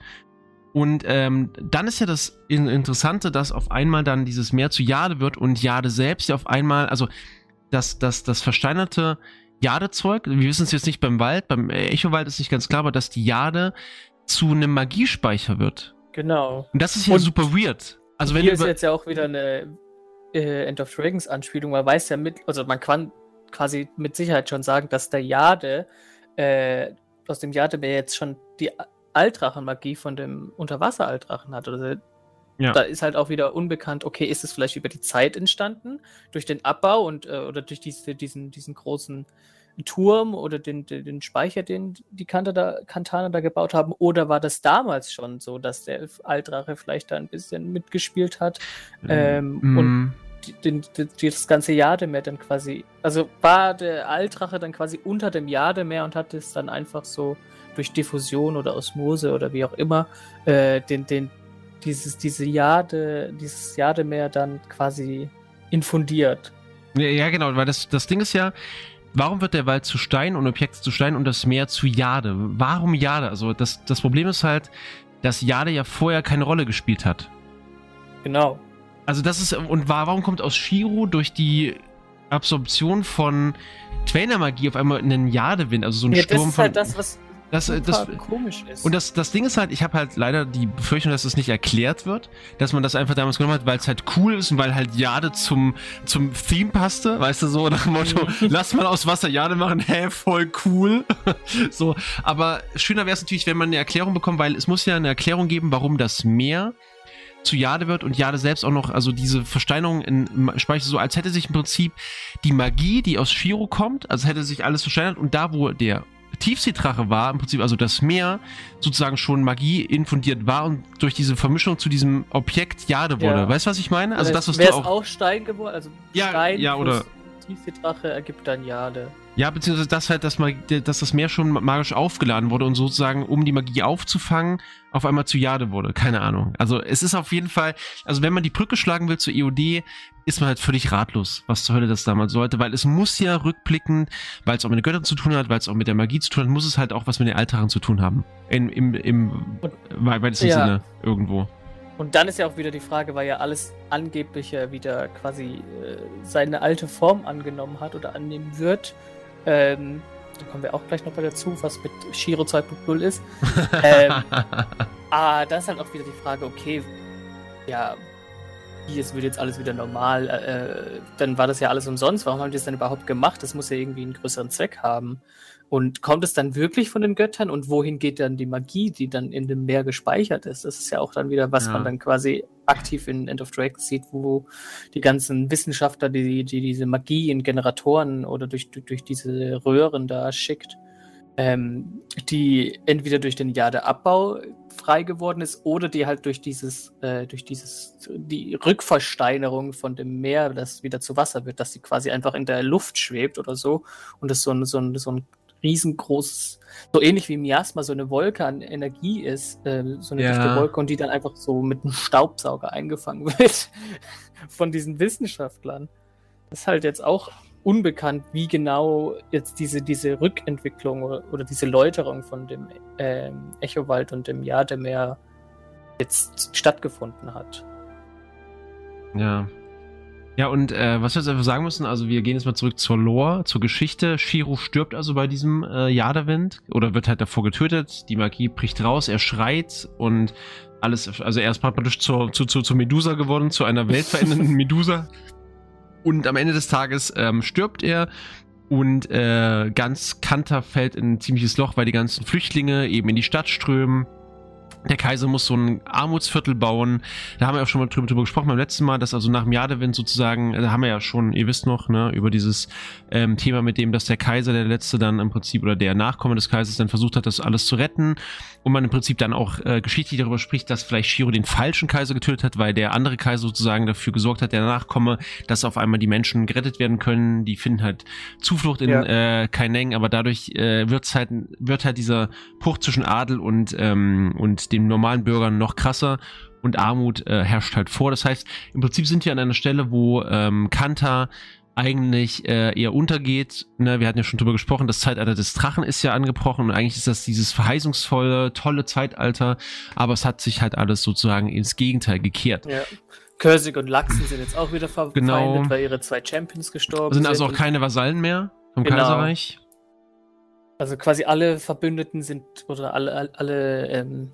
Und ähm, dann ist ja das Interessante, dass auf einmal dann dieses Meer zu Jade wird und Jade selbst ja auf einmal, also dass das, das versteinerte Jadezeug, wir wissen es jetzt nicht beim Wald, beim Echowald ist nicht ganz klar, aber dass die Jade zu einem Magiespeicher wird. Genau. Und das ist ja Und super weird. Also wenn hier du ist über- jetzt ja auch wieder eine äh, End of Dragons Anspielung. Man weiß ja mit, also man kann quasi mit Sicherheit schon sagen, dass der Jade, äh, aus dem Jademeer jetzt schon die Altrachenmagie von dem Unterwasser-Altrachen hat. Also Ja. da ist halt auch wieder unbekannt, okay, ist es vielleicht über die Zeit entstanden, durch den Abbau und äh, oder durch diese, diesen, diesen großen Turm oder den, den, den Speicher, den die Kanta da, Kantaner da gebaut haben, oder war das damals schon so, dass der Altrache vielleicht da ein bisschen mitgespielt hat ähm, Mm. und die, den, die, das ganze Jademeer dann quasi, also war der Altrache dann quasi unter dem Jademeer und hat es dann einfach so durch Diffusion oder Osmose oder wie auch immer äh, den, den, dieses, diese Jade, dieses Jademeer dann quasi infundiert. Ja, ja, genau, weil das, das Ding ist ja, warum wird der Wald zu Stein und Objekt zu Stein und das Meer zu Jade? Warum Jade? Also das, das Problem ist halt, dass Jade ja vorher keine Rolle gespielt hat. Genau. Also das ist, und warum kommt aus Shiro durch die Absorption von Trainer-Magie auf einmal einen Jadewind, also so ein Ja, Sturm das ist von... halt das, was das, super das, komisch ist. Und das, das Ding ist halt, ich habe halt leider die Befürchtung, dass es nicht erklärt wird, dass man das einfach damals genommen hat, weil es halt cool ist und weil halt Jade zum, zum Theme passte, weißt du, so nach dem Motto, lass mal aus Wasser Jade machen, hä, voll cool. So, aber schöner wäre es natürlich, wenn man eine Erklärung bekommt, weil es muss ja eine Erklärung geben, warum das Meer zu Jade wird und Jade selbst auch noch, also diese Versteinerung in Speicher, so als hätte sich im Prinzip die Magie, die aus Shiro kommt, also hätte sich alles versteinert und da, wo der Tiefseedrache war, im Prinzip, also das Meer sozusagen schon Magie infundiert war und durch diese Vermischung zu diesem Objekt Jade wurde. Ja. Weißt du, was ich meine? Also das, was wäre du es auch... auch Stein geworden, also Ja, Stein ja, plus oder- Tiefseedrache ergibt dann Jade. Ja, beziehungsweise das halt, dass, man, dass das Meer schon magisch aufgeladen wurde und sozusagen, um die Magie aufzufangen, auf einmal zu Jade wurde. Keine Ahnung. Also es ist auf jeden Fall, also wenn man die Brücke schlagen will zur E O D, ist man halt völlig ratlos, was zur Hölle das damals sollte, weil es muss ja rückblickend, weil es auch mit den Göttern zu tun hat, weil es auch mit der Magie zu tun hat, muss es halt auch was mit den Altachen zu tun haben. In, im im Und- weitesten ja. Sinne irgendwo. Und dann ist ja auch wieder die Frage, weil ja alles angeblich ja wieder quasi äh, seine alte Form angenommen hat oder annehmen wird. Ähm, da kommen wir auch gleich noch bei dazu, was mit Shiro zwei Punkt null ist. ähm, ah, da ist halt auch wieder die Frage, okay, ja, wie, es wird jetzt alles wieder normal, äh, dann war das ja alles umsonst, warum haben die das denn überhaupt gemacht? Das muss ja irgendwie einen größeren Zweck haben. Und kommt es dann wirklich von den Göttern und wohin geht dann die Magie, die dann in dem Meer gespeichert ist? Das ist ja auch dann wieder, was Ja. man dann quasi aktiv in End of Dragons sieht, wo die ganzen Wissenschaftler, die, die diese Magie in Generatoren oder durch, durch, durch diese Röhren da schickt, ähm, die entweder durch den Jadeabbau frei geworden ist oder die halt durch dieses, äh, durch dieses, die Rückversteinerung von dem Meer, das wieder zu Wasser wird, dass sie quasi einfach in der Luft schwebt oder so und das so ein, so ein, so ein riesengroßes, so ähnlich wie Miasma, so eine Wolke an Energie ist, äh, so eine Ja. dichte Wolke und die dann einfach so mit einem Staubsauger eingefangen wird von diesen Wissenschaftlern. Das ist halt jetzt auch unbekannt, wie genau jetzt diese, diese Rückentwicklung oder, oder diese Läuterung von dem ähm, Echowald und dem Jademeer jetzt stattgefunden hat. Ja. Ja, und äh, was wir jetzt einfach sagen müssen, also wir gehen jetzt mal zurück zur Lore, zur Geschichte. Shiro stirbt also bei diesem äh, Jadewind oder wird halt davor getötet. Die Magie bricht raus, er schreit und alles, also er ist praktisch zur, zu, zu, zur Medusa geworden, zu einer weltverändernden Medusa. Und am Ende des Tages ähm, stirbt er und äh, ganz Kanta fällt in ein ziemliches Loch, weil die ganzen Flüchtlinge eben in die Stadt strömen. Der Kaiser muss so ein Armutsviertel bauen. Da haben wir auch schon mal drüber, drüber gesprochen beim letzten Mal, dass also nach dem Jadewind sozusagen, da haben wir ja schon, ihr wisst noch, ne, über dieses ähm, Thema mit dem, dass der Kaiser, der letzte dann im Prinzip, oder der Nachkomme des Kaisers dann versucht hat, das alles zu retten. Und man im Prinzip dann auch äh, geschichtlich darüber spricht, dass vielleicht Shiro den falschen Kaiser getötet hat, weil der andere Kaiser sozusagen dafür gesorgt hat, der Nachkomme, dass auf einmal die Menschen gerettet werden können. Die finden halt Zuflucht in Ja. äh, Kaineng, aber dadurch äh, wird's halt, wird halt dieser Bruch zwischen Adel und, ähm, und den normalen Bürgern noch krasser und Armut äh, herrscht halt vor. Das heißt, im Prinzip sind wir an einer Stelle, wo ähm, Kanta eigentlich äh, eher untergeht. Ne, wir hatten ja schon drüber gesprochen, das Zeitalter des Drachen ist ja angebrochen und eigentlich ist das dieses verheißungsvolle, tolle Zeitalter, aber es hat sich halt alles sozusagen ins Gegenteil gekehrt. Ja. Körsig und Lachsen sind jetzt auch wieder verfeindet, Genau. weil ihre zwei Champions gestorben Sind sind. also auch und- keine Vasallen mehr vom Genau. Kaiserreich. Also quasi alle Verbündeten sind, oder alle, alle, alle ähm,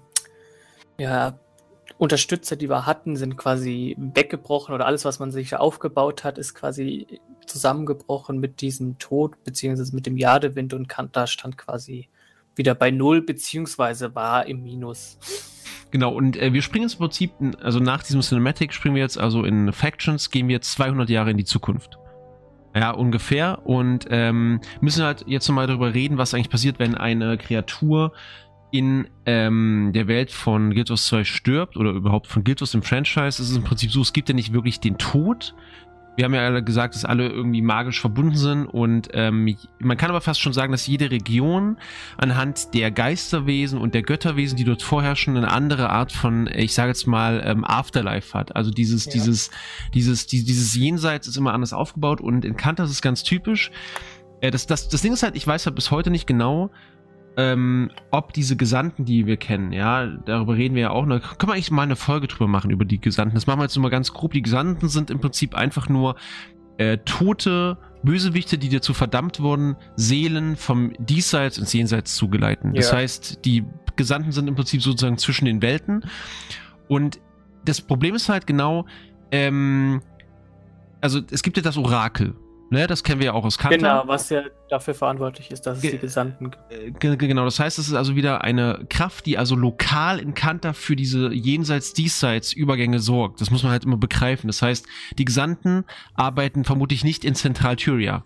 ja, Unterstützer, die wir hatten, sind quasi weggebrochen, oder alles, was man sich aufgebaut hat, ist quasi zusammengebrochen mit diesem Tod, beziehungsweise mit dem Jadewind, und Kanta stand quasi wieder bei Null, beziehungsweise war im Minus. Genau, und äh, wir springen jetzt im Prinzip, also nach diesem Cinematic springen wir jetzt, also in Factions, gehen wir jetzt zweihundert Jahre in die Zukunft. Ja, ungefähr. Und ähm, müssen halt jetzt nochmal darüber reden, was eigentlich passiert, wenn eine Kreatur in ähm, der Welt von Guild Wars zwei stirbt, oder überhaupt von Guild Wars im Franchise. Es ist im Prinzip so, es gibt ja nicht wirklich den Tod. Wir haben ja alle gesagt, dass alle irgendwie magisch verbunden sind, und ähm, man kann aber fast schon sagen, dass jede Region anhand der Geisterwesen und der Götterwesen, die dort vorherrschen, eine andere Art von, ich sage jetzt mal, ähm, Afterlife hat. Also dieses, Ja. dieses, dieses, die, dieses Jenseits ist immer anders aufgebaut, und in Kanta ist es ganz typisch. Äh, das, das, das Ding ist halt, ich weiß halt bis heute nicht genau, ähm, ob diese Gesandten, die wir kennen, ja, darüber reden wir ja auch, da können wir eigentlich mal eine Folge drüber machen, über die Gesandten. Das machen wir jetzt nur mal ganz grob. Die Gesandten sind im Prinzip einfach nur äh, tote Bösewichte, die dazu verdammt wurden, Seelen vom Diesseits ins Jenseits zu geleiten. Das Ja. heißt, die Gesandten sind im Prinzip sozusagen zwischen den Welten, und das Problem ist halt genau, ähm, also es gibt ja das Orakel, ne, das kennen wir ja auch aus Kanta. Genau, was ja dafür verantwortlich ist, dass es Ge- die Gesandten gibt. Äh, ge- Genau, das heißt, es ist also wieder eine Kraft, die also lokal in Kanta für diese Jenseits-Diesseits-Übergänge sorgt. Das muss man halt immer begreifen. Das heißt, die Gesandten arbeiten vermutlich nicht in Zentral-Tyria.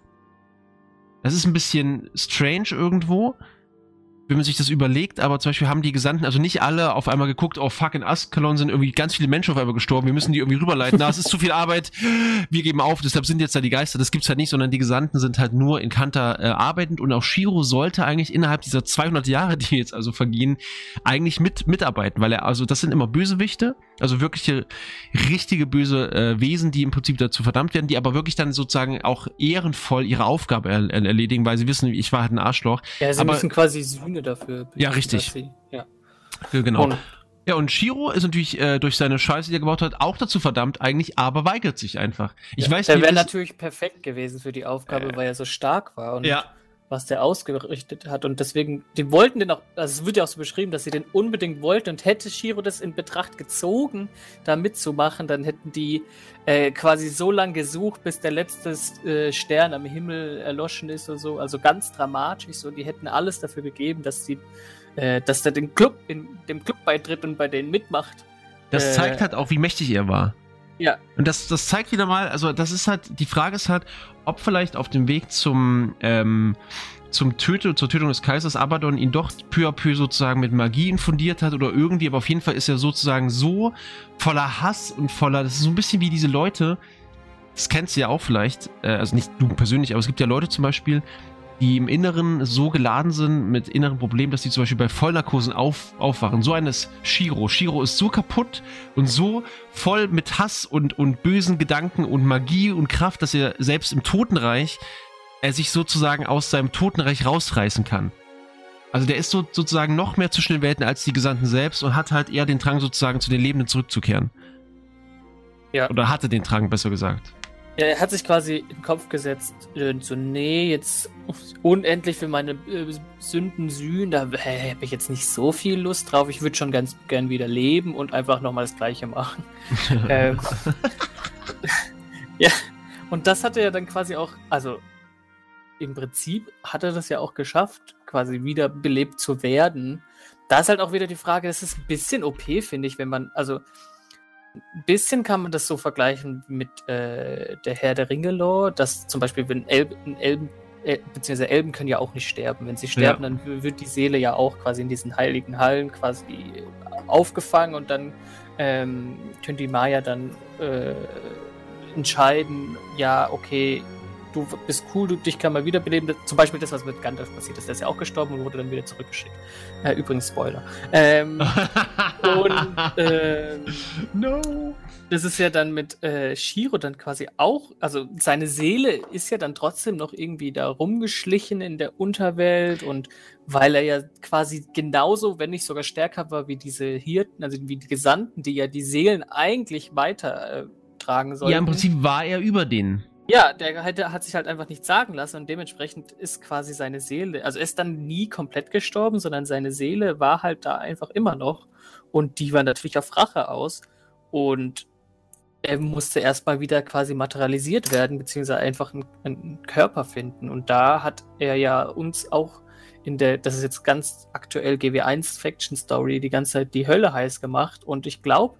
Das ist ein bisschen strange irgendwo, wenn man sich das überlegt, aber zum Beispiel haben die Gesandten, also nicht alle auf einmal geguckt, oh fuck, in Askelon sind irgendwie ganz viele Menschen auf einmal gestorben, wir müssen die irgendwie rüberleiten, na, es ist zu viel Arbeit, wir geben auf, deshalb sind jetzt da die Geister, das gibt's halt nicht, sondern die Gesandten sind halt nur in Kanta äh, arbeitend, und auch Shiro sollte eigentlich innerhalb dieser zweihundert Jahre, die jetzt also vergehen, eigentlich mit mitarbeiten, weil er, also das sind immer Bösewichte, also wirkliche, richtige böse äh, Wesen, die im Prinzip dazu verdammt werden, die aber wirklich dann sozusagen auch ehrenvoll ihre Aufgabe er er erledigen, weil sie wissen, ich war halt ein Arschloch. Ja, sie aber, müssen quasi Sühne dafür. Ja, dass richtig. Sie, ja. Genau. Und Ja, und Shiro ist natürlich äh, durch seine Scheiße, die er gebaut hat, auch dazu verdammt eigentlich, aber weigert sich einfach. Ich ja, weiß der wie wäre das- natürlich perfekt gewesen für die Aufgabe, Äh, weil er so stark war und Ja, was der ausgerichtet hat. Und deswegen, die wollten den auch, also es wird ja auch so beschrieben, dass sie den unbedingt wollten, und hätte Shiro das in Betracht gezogen, da mitzumachen, dann hätten die äh, quasi so lange gesucht, bis der letzte äh, Stern am Himmel erloschen ist oder so. Also ganz dramatisch so. Die hätten alles dafür gegeben, dass sie, äh, dass der den Club, in dem Club beitritt und bei denen mitmacht. das Äh, zeigt halt auch, wie mächtig er war. Ja. Und das, das zeigt wieder mal, also das ist halt, die Frage ist halt, ob vielleicht auf dem Weg zum, ähm, zum Töte, zur Tötung des Kaisers Abaddon ihn doch peu à peu sozusagen mit Magie infundiert hat oder irgendwie, aber auf jeden Fall ist er sozusagen so voller Hass und voller, das ist so ein bisschen wie diese Leute, das kennst du ja auch vielleicht, äh, also nicht du persönlich, aber es gibt ja Leute zum Beispiel, die im Inneren so geladen sind mit inneren Problemen, dass die zum Beispiel bei Vollnarkosen auf, aufwachen. So eines Shiro. Shiro ist so kaputt und so voll mit Hass und, und bösen Gedanken und Magie und Kraft, dass er selbst im Totenreich er sich sozusagen aus seinem Totenreich rausreißen kann. Also der ist so, sozusagen noch mehr zwischen den Welten als die Gesandten selbst und hat halt eher den Drang sozusagen zu den Lebenden zurückzukehren. Ja. Oder hatte den Drang, besser gesagt. Ja, er hat sich quasi in den Kopf gesetzt, äh, so, nee, jetzt unendlich für meine äh, Sünden sühnen, da äh, habe ich jetzt nicht so viel Lust drauf. Ich würde schon ganz gern wieder leben und einfach nochmal das Gleiche machen. ähm, ja, und das hat er ja dann quasi auch, also im Prinzip hat er das ja auch geschafft, quasi wieder belebt zu werden. Da ist halt auch wieder die Frage, das ist ein bisschen O P, finde ich, wenn man, also ein bisschen kann man das so vergleichen mit äh, der Herr der Ringe-Lore, dass zum Beispiel, wenn Elben, Elben äh, beziehungsweise Elben können ja auch nicht sterben. Wenn sie sterben, Ja. dann w- wird die Seele ja auch quasi in diesen heiligen Hallen quasi aufgefangen, und dann ähm, können die Maya dann äh, entscheiden, ja, okay, du bist cool, du, dich kann mal wiederbeleben. Zum Beispiel das, was mit Gandalf passiert ist. Der ist ja auch gestorben und wurde dann wieder zurückgeschickt. Äh, übrigens Spoiler. Ähm, und ähm, no. Das ist ja dann mit äh, Shiro dann quasi auch, also seine Seele ist ja dann trotzdem noch irgendwie da rumgeschlichen in der Unterwelt und weil er ja quasi genauso, wenn nicht sogar stärker war wie diese Hirten, also wie die Gesandten, die ja die Seelen eigentlich weitertragen äh, sollten. Ja, im Prinzip war er über denen. Ja, der hat, der hat sich halt einfach nicht sagen lassen und dementsprechend ist quasi seine Seele, also er ist dann nie komplett gestorben, sondern seine Seele war halt da einfach immer noch und die war natürlich auf Rache aus und er musste erstmal wieder quasi materialisiert werden, beziehungsweise einfach einen, einen Körper finden. Und da hat er ja uns auch in der, das ist jetzt ganz aktuell G W eins Faction Story, die ganze Zeit die Hölle heiß gemacht. Und ich glaube,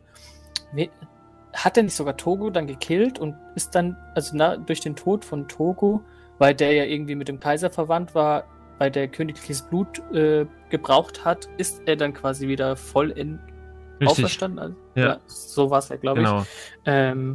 hat er nicht sogar Togo dann gekillt und ist dann, also na, durch den Tod von Togo, weil der ja irgendwie mit dem Kaiser verwandt war, weil der königliches Blut äh, gebraucht hat, ist er dann quasi wieder voll in Richtig. Auferstanden. Also, ja. ja, so war es ja, glaube genau. ich. Ähm,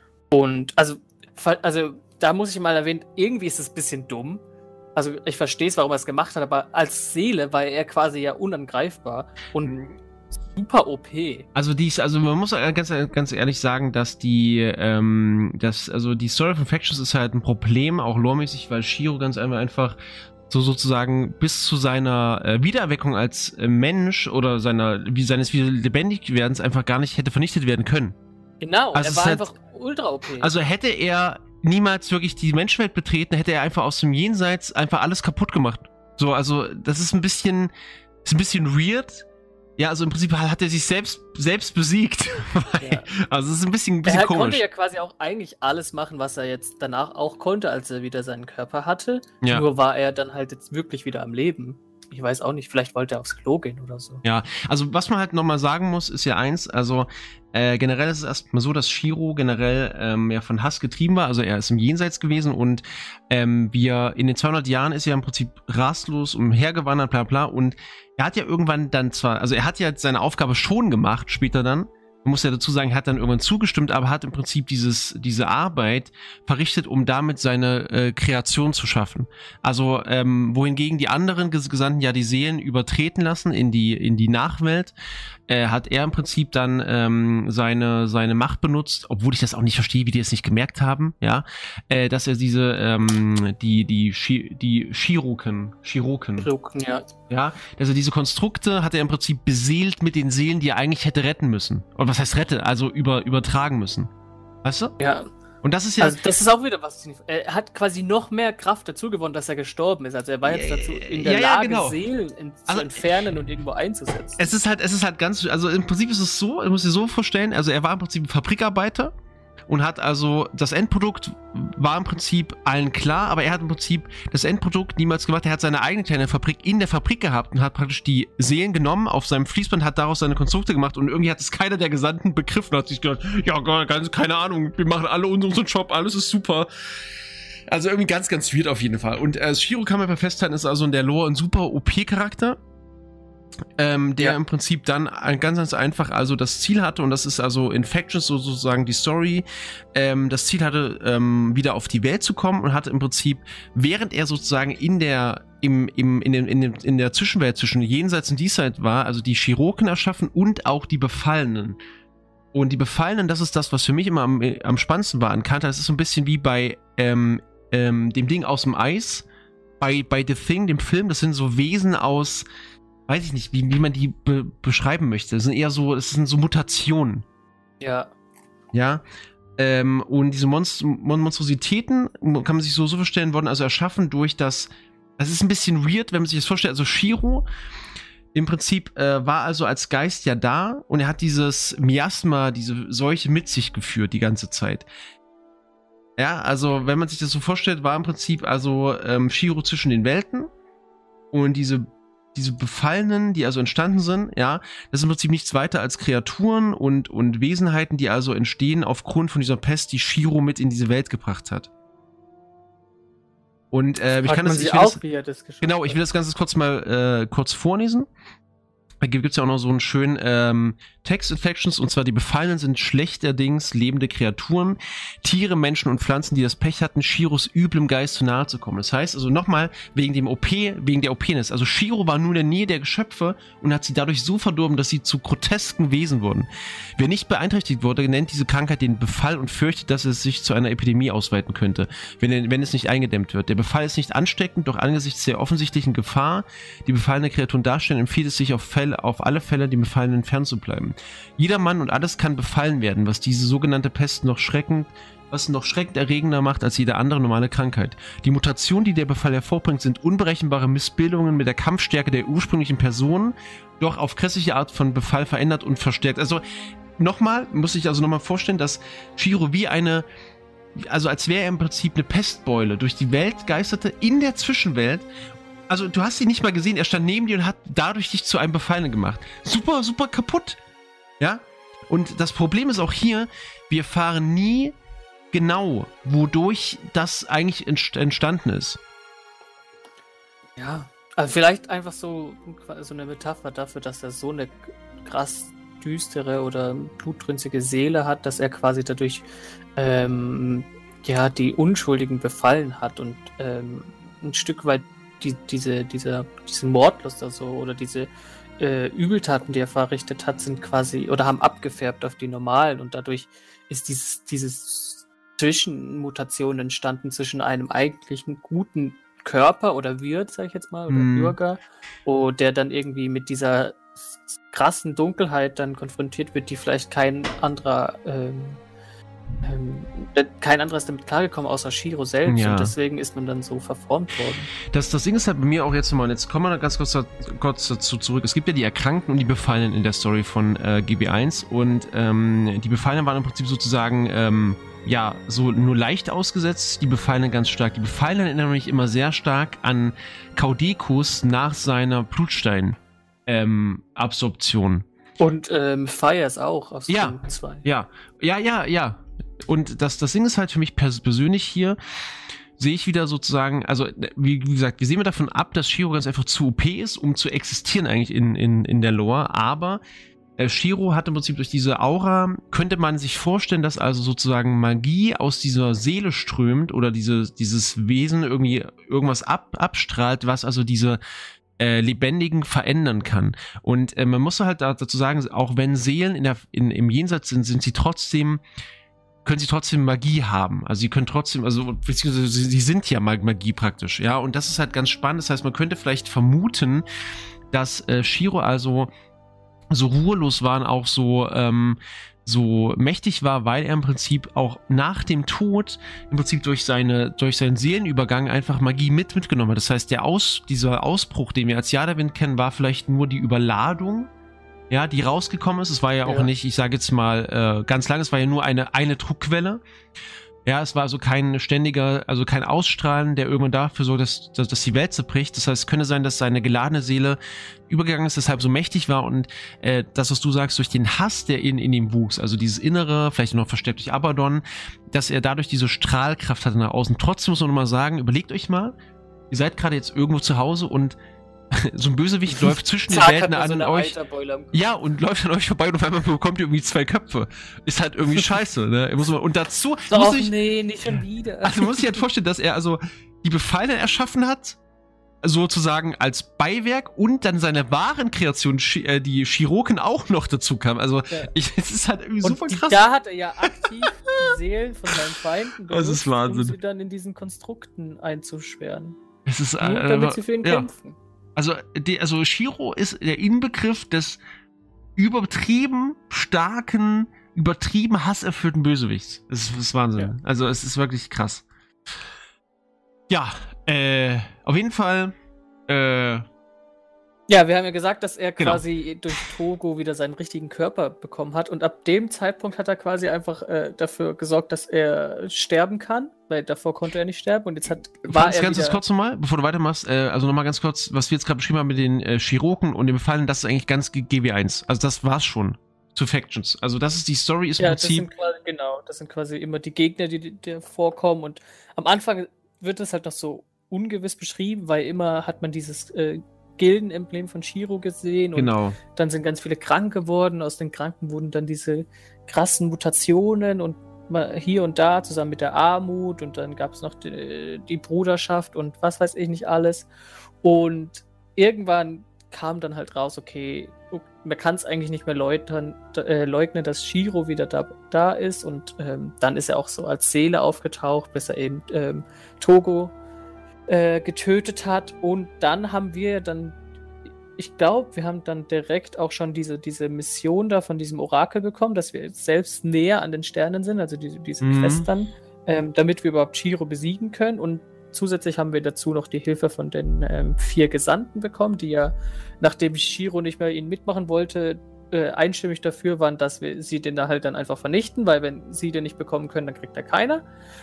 und also, also, da muss ich mal erwähnen, irgendwie ist es ein bisschen dumm. Also, ich verstehe es, warum er es gemacht hat, aber als Seele war er quasi ja unangreifbar und super O P. Also, die ist, also man muss ganz, ganz ehrlich sagen, dass die, ähm, dass, also die Story von Factions ist halt ein Problem, auch loremäßig, weil Shiro ganz einfach einfach so sozusagen bis zu seiner äh, Wiedererweckung als äh, Mensch oder seiner, wie seines wieder Lebendigwerdens einfach gar nicht hätte vernichtet werden können. Genau, also er war halt, einfach ultra O P. Also hätte er niemals wirklich die Menschenwelt betreten, hätte er einfach aus dem Jenseits einfach alles kaputt gemacht. So, also das ist ein bisschen, ist ein bisschen weird. Ja, also im Prinzip hat er sich selbst, selbst besiegt. Ja. Also es ist ein bisschen, ein bisschen er komisch. Er konnte ja quasi auch eigentlich alles machen, was er jetzt danach auch konnte, als er wieder seinen Körper hatte. Ja. Nur war er dann halt jetzt wirklich wieder am Leben. Ich weiß auch nicht, vielleicht wollte er aufs Klo gehen oder so. Ja, also was man halt nochmal sagen muss, ist ja eins, also äh, generell ist es erstmal so, dass Shiro generell ähm, ja von Hass getrieben war, also er ist im Jenseits gewesen und ähm, wir in den zweihundert Jahren ist er im Prinzip rastlos umhergewandert, bla bla, und er hat ja irgendwann dann zwar, also er hat ja seine Aufgabe schon gemacht, später dann, man muss ja dazu sagen, er hat dann irgendwann zugestimmt, aber hat im Prinzip dieses, diese Arbeit verrichtet, um damit seine äh, Kreation zu schaffen. Also, ähm, wohingegen die anderen Ges Gesandten ja die Seelen übertreten lassen in die, in die Nachwelt, äh, hat er im Prinzip dann ähm, seine, seine Macht benutzt, obwohl ich das auch nicht verstehe, wie die es nicht gemerkt haben, ja, äh, dass er diese, ähm, die, die, Shi die Shiroken, Shiroken, Shiroken, ja. Ja, dass er diese Konstrukte hat er im Prinzip beseelt mit den Seelen, die er eigentlich hätte retten müssen. Und was heißt rette? Also über, übertragen müssen. Weißt du? Ja. Und das ist ja... Also das ist auch wieder was... Er hat quasi noch mehr Kraft dazu gewonnen, dass er gestorben ist. Also er war jetzt dazu in der ja, ja, Lage, genau. Seelen in, also, zu entfernen und irgendwo einzusetzen. Es ist halt, es ist halt ganz... Also im Prinzip ist es so, ich muss dir so vorstellen, also er war im Prinzip ein Fabrikarbeiter und hat also, das Endprodukt war im Prinzip allen klar, aber er hat im Prinzip das Endprodukt niemals gemacht. Er hat seine eigene kleine Fabrik in der Fabrik gehabt und hat praktisch die Seelen genommen auf seinem Fließband, hat daraus seine Konstrukte gemacht und irgendwie hat es keiner der Gesandten begriffen, hat sich gedacht, ja, ganz, keine Ahnung, wir machen alle unseren Job, alles ist super. Also irgendwie ganz, ganz weird auf jeden Fall. Und äh, Shiro, kann man mal festhalten, ist also in der Lore ein super O P-Charakter. Ähm, der ja. im Prinzip dann ganz, ganz einfach also das Ziel hatte, und das ist also in Factions so sozusagen die Story, ähm, das Ziel hatte, ähm, wieder auf die Welt zu kommen und hatte im Prinzip, während er sozusagen in der im, im, in, den, in, den, in der Zwischenwelt zwischen Jenseits und Diesseits war, also die Shiroken erschaffen und auch die Befallenen. Und die Befallenen, das ist das, was für mich immer am, am spannendsten war an Kanta. Das ist so ein bisschen wie bei ähm, ähm, dem Ding aus dem Eis, bei, bei The Thing, dem Film. Das sind so Wesen aus, weiß ich nicht, wie, wie man die be beschreiben möchte. Das sind eher so, das sind so Mutationen. Ja. Ja. Ähm, und diese Monst Mon Monstrositäten, kann man sich so, so vorstellen, wurden also erschaffen durch das, das ist ein bisschen weird, wenn man sich das vorstellt, also Shiro im Prinzip äh, war also als Geist ja da und er hat dieses Miasma, diese Seuche mit sich geführt die ganze Zeit. Ja, also wenn man sich das so vorstellt, war im Prinzip also ähm, Shiro zwischen den Welten und diese diese Befallenen, die also entstanden sind, ja, das ist im Prinzip nichts weiter als Kreaturen und, und Wesenheiten, die also entstehen aufgrund von dieser Pest, die Shiro mit in diese Welt gebracht hat. Und äh, ich kann das, ich will auch, das, wie er das genau, ich will das Ganze kurz mal äh, kurz vorlesen. da gibt es ja auch noch so einen schönen ähm, Text-Infections, und zwar: Die Befallenen sind schlechterdings lebende Kreaturen, Tiere, Menschen und Pflanzen, die das Pech hatten, Shiros üblem Geist zu nahe zu kommen. Das heißt also nochmal, wegen dem O P, wegen der O P-Ness. Also Shiro war nur in der Nähe der Geschöpfe und hat sie dadurch so verdorben, dass sie zu grotesken Wesen wurden. Wer nicht beeinträchtigt wurde, nennt diese Krankheit den Befall und fürchtet, dass es sich zu einer Epidemie ausweiten könnte, wenn, wenn es nicht eingedämmt wird. Der Befall ist nicht ansteckend, doch angesichts der offensichtlichen Gefahr, die befallene Kreaturen darstellen, empfiehlt es sich auf, Fälle, auf alle Fälle, den Befallenen fernzubleiben. Jeder Mann und alles kann befallen werden, was diese sogenannte Pest noch schreckend, was noch schreckend erregender macht als jede andere normale Krankheit. Die Mutationen, die der Befall hervorbringt, sind unberechenbare Missbildungen mit der Kampfstärke der ursprünglichen Person, doch auf grässliche Art von Befall verändert und verstärkt. Also nochmal, muss ich also nochmal vorstellen, dass Shiro wie eine, also als wäre er im Prinzip eine Pestbeule durch die Welt geisterte, in der Zwischenwelt. Also du hast ihn nicht mal gesehen, er stand neben dir und hat dadurch dich zu einem Befallenen gemacht. Super, super kaputt. Ja? Und das Problem ist auch hier, wir erfahren nie genau, wodurch das eigentlich entst- entstanden ist. Ja, also vielleicht einfach so, so eine Metapher dafür, dass er so eine krass düstere oder blutrünstige Seele hat, dass er quasi dadurch ähm, ja, die Unschuldigen befallen hat und ähm, ein Stück weit die, diese, diese, diese Mordlust also, oder diese äh, Übeltaten, die er verrichtet hat, sind quasi oder haben abgefärbt auf die normalen, und dadurch ist dieses, dieses Zwischenmutation entstanden zwischen einem eigentlichen guten Körper oder Wirt, sag ich jetzt mal, oder Mm. Bürger, oh, der dann irgendwie mit dieser krassen Dunkelheit dann konfrontiert wird, die vielleicht kein anderer ähm, ähm, kein anderer ist damit klargekommen, außer Shiro selbst, Ja. und deswegen ist man dann so verformt worden. Das, das Ding ist halt bei mir auch jetzt nochmal, und jetzt kommen wir ganz kurz, da, kurz dazu zurück. Es gibt ja die Erkrankten und die Befallenen in der Story von äh, G B eins, und ähm, die Befallenen waren im Prinzip sozusagen ähm, ja, so nur leicht ausgesetzt, die Befallenen ganz stark. Die Befallenen erinnern mich immer sehr stark an Kaudekus nach seiner Blutstein ähm, Absorption. Und ähm, Fires auch aus Ja. Team zwei. Ja, ja, ja, ja. Und das, das Ding ist halt für mich pers- persönlich hier, sehe ich wieder sozusagen, also wie, wie gesagt, wir sehen wir davon ab, dass Shiro ganz einfach zu O P ist, um zu existieren eigentlich in, in, in der Lore, aber äh, Shiro hat im Prinzip durch diese Aura, könnte man sich vorstellen, dass also sozusagen Magie aus dieser Seele strömt oder diese, dieses Wesen irgendwie irgendwas ab, abstrahlt, was also diese äh, Lebendigen verändern kann. Und äh, man muss halt da, dazu sagen, auch wenn Seelen in der, in, im Jenseits sind, sind sie trotzdem können sie trotzdem Magie haben. Also sie können trotzdem, also beziehungsweise sie, sie sind ja Magie praktisch, ja, und das ist halt ganz spannend. Das heißt, man könnte vielleicht vermuten, dass äh, Shiro also so ruhelos war und auch so, ähm, so mächtig war, weil er im Prinzip auch nach dem Tod im Prinzip durch seine, durch seinen Seelenübergang einfach Magie mit mitgenommen hat. Das heißt, der Aus, dieser Ausbruch, den wir als Jadawind kennen, war vielleicht nur die Überladung, ja, die rausgekommen ist. Es war ja auch Ja. nicht, ich sage jetzt mal, äh, ganz lang, es war ja nur eine, eine Druckwelle. Ja, es war also kein ständiger, also kein Ausstrahlen, der irgendwann dafür sorgt, dass, dass, dass die Welt zerbricht. Das heißt, es könnte sein, dass seine geladene Seele übergegangen ist, deshalb so mächtig war, und äh, das, was du sagst, durch den Hass, der in, in ihm wuchs, also dieses Innere, vielleicht noch verstärkt durch Abaddon, dass er dadurch diese Strahlkraft hatte nach außen. Trotzdem muss man nochmal sagen, überlegt euch mal, ihr seid gerade jetzt irgendwo zu Hause und so ein Bösewicht läuft zwischen den Zack, hat Welten mir an so eine euch. Eiterbeule am Kopf. Ja, und läuft an euch vorbei und auf einmal bekommt ihr irgendwie zwei Köpfe. Ist halt irgendwie scheiße, ne? Muss man, und dazu So, muss oh, ich, nee, nicht schon wieder. also muss ich halt vorstellen, dass er also die Befallenen erschaffen hat, sozusagen als Beiwerk, und dann seine wahren Kreation, Shi- äh, die Shiroken, auch noch dazu kam. Also Ja. ich, es ist halt irgendwie Und super die, krass. da hat er ja aktiv die Seelen von seinen Feinden Das ist benutzt, um Wahnsinn. sie dann in diesen Konstrukten einzusperren. Es ist, Nur äh, damit sie für ihn ja. kämpfen. Also, die, also Shiro ist der Inbegriff des übertrieben starken, übertrieben hasserfüllten Bösewichts. Das ist, das ist Wahnsinn. Ja. Also es ist wirklich krass. Ja, äh, auf jeden Fall, äh, Ja, wir haben ja gesagt, dass er Genau. quasi durch Togo wieder seinen richtigen Körper bekommen hat, und ab dem Zeitpunkt hat er quasi einfach äh, dafür gesorgt, dass er sterben kann, weil davor konnte er nicht sterben, und jetzt hat war ganz, er ganz wieder... kurz nochmal, bevor du weitermachst, äh, also nochmal ganz kurz, was wir jetzt gerade beschrieben haben mit den äh, Shiroken und dem Befallen, das ist eigentlich ganz G W eins. Also das war's schon zu Factions. Also das ist die Story, ist im Ja, das Prinzip. sind quasi, genau, das sind quasi immer die Gegner, die, die vorkommen, und am Anfang wird es halt noch so ungewiss beschrieben, weil immer hat man dieses äh, Gildenemblem von Shiro gesehen. Und genau. dann sind ganz viele krank geworden. Aus den Kranken wurden dann diese krassen Mutationen und mal hier und da zusammen mit der Armut. Und dann gab es noch die, die Bruderschaft und was weiß ich nicht alles. Und irgendwann kam dann halt raus, okay, man kann es eigentlich nicht mehr leugnen, äh, leugnen, dass Shiro wieder da, da ist. Und ähm, dann ist er auch so als Seele aufgetaucht, bis er eben ähm, Togo äh, getötet hat. Und dann haben wir dann, ich glaube, wir haben dann direkt auch schon diese, diese Mission da von diesem Orakel bekommen, dass wir jetzt selbst näher an den Sternen sind, also diese, diese Mhm. Quest dann, ähm, damit wir überhaupt Shiro besiegen können. Und zusätzlich haben wir dazu noch die Hilfe von den ähm, vier Gesandten bekommen, die ja, nachdem Shiro nicht mehr ihn mitmachen wollte, äh, einstimmig dafür waren, dass wir sie den da halt dann einfach vernichten, weil wenn sie den nicht bekommen können, dann kriegt er keiner.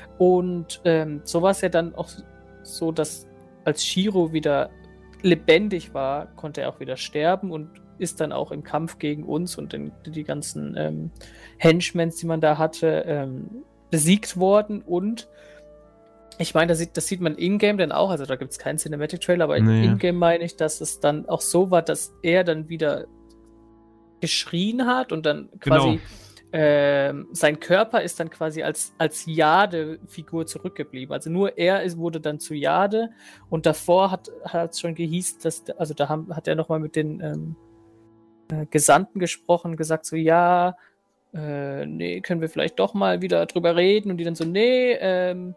Und ähm, so war es ja dann auch so, dass als Shiro wieder lebendig war, konnte er auch wieder sterben und ist dann auch im Kampf gegen uns und den, die ganzen ähm, Henchmens, die man da hatte, ähm, besiegt worden. Und ich meine, das sieht, das sieht man in-game dann auch, also da gibt es keinen Cinematic-Trailer, aber Nee. in-game meine ich, dass es dann auch so war, dass er dann wieder geschrien hat und dann quasi Genau. ähm, sein Körper ist dann quasi als, als Jade-Figur zurückgeblieben. Also nur er ist, wurde dann zu Jade und davor hat es schon gehießen, dass, also da haben, hat er nochmal mit den ähm, äh, Gesandten gesprochen, gesagt so, ja, äh, nee, können wir vielleicht doch mal wieder drüber reden und die dann so, nee, ähm,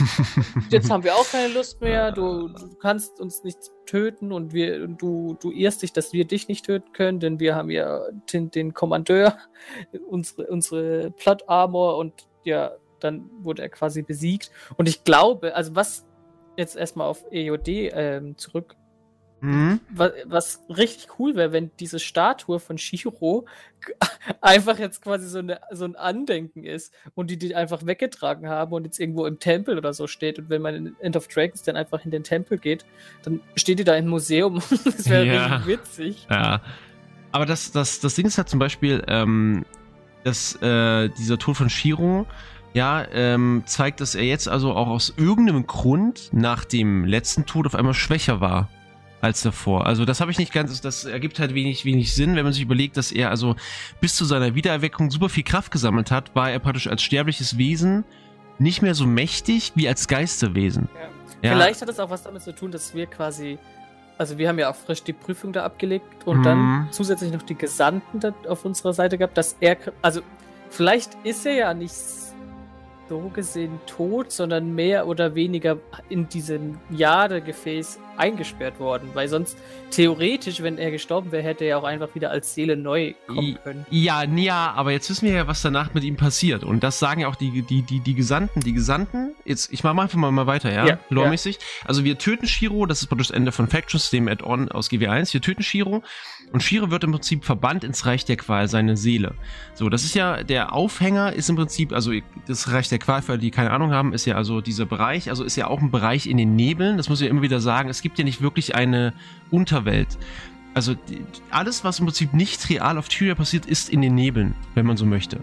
jetzt haben wir auch keine Lust mehr, du, du kannst uns nicht töten und wir, und du, du irrst dich, dass wir dich nicht töten können, denn wir haben ja den, den Kommandeur, unsere, unsere Plot Armor und ja, dann wurde er quasi besiegt. Und ich glaube, also was jetzt erstmal auf E O D ähm, zurück, Mhm. was, was richtig cool wäre, wenn diese Statue von Shiro einfach jetzt quasi so, eine, so ein Andenken ist und die die einfach weggetragen haben und jetzt irgendwo im Tempel oder so steht. Und wenn man in End of Dragons dann einfach in den Tempel geht, dann steht die da im Museum. Das wäre Ja. richtig witzig. Ja. Aber das, das, das Ding ist halt zum Beispiel, ähm, dass äh, dieser Tod von Shiro, ja, ähm, zeigt, dass er jetzt also auch aus irgendeinem Grund nach dem letzten Tod auf einmal schwächer war als davor. Also das habe ich nicht ganz, das ergibt halt wenig, wenig Sinn, wenn man sich überlegt, dass er also bis zu seiner Wiedererweckung super viel Kraft gesammelt hat, war er praktisch als sterbliches Wesen nicht mehr so mächtig wie als Geisterwesen. Ja. Ja. Vielleicht hat es auch was damit zu tun, dass wir quasi, also wir haben ja auch frisch die Prüfung da abgelegt und Mhm. dann zusätzlich noch die Gesandten da auf unserer Seite gehabt, dass er, also vielleicht ist er ja nicht so gesehen tot, sondern mehr oder weniger in diesem Jade-Gefäß eingesperrt worden, weil sonst theoretisch, wenn er gestorben wäre, hätte er auch einfach wieder als Seele neu kommen können. Ja, ja, aber jetzt wissen wir ja, was danach mit ihm passiert. Und das sagen ja auch die, die, die, die Gesandten. Die Gesandten, jetzt, ich mach mal einfach mal, mal weiter, ja? Ja, Loremäßig. Also wir töten Shiro, das ist praktisch das Ende von Factions, dem Add-on aus G W eins. Wir töten Shiro und Shiro wird im Prinzip verbannt ins Reich der Qual, seine Seele. So, das ist ja, der Aufhänger ist im Prinzip, also das Reich der Qual, für alle, die keine Ahnung haben, ist ja also dieser Bereich, also ist ja auch ein Bereich in den Nebeln, das muss ich immer wieder sagen, es gibt ja nicht wirklich eine Unterwelt. Also die, alles, was im Prinzip nicht real auf Tyria passiert, ist in den Nebeln, wenn man so möchte.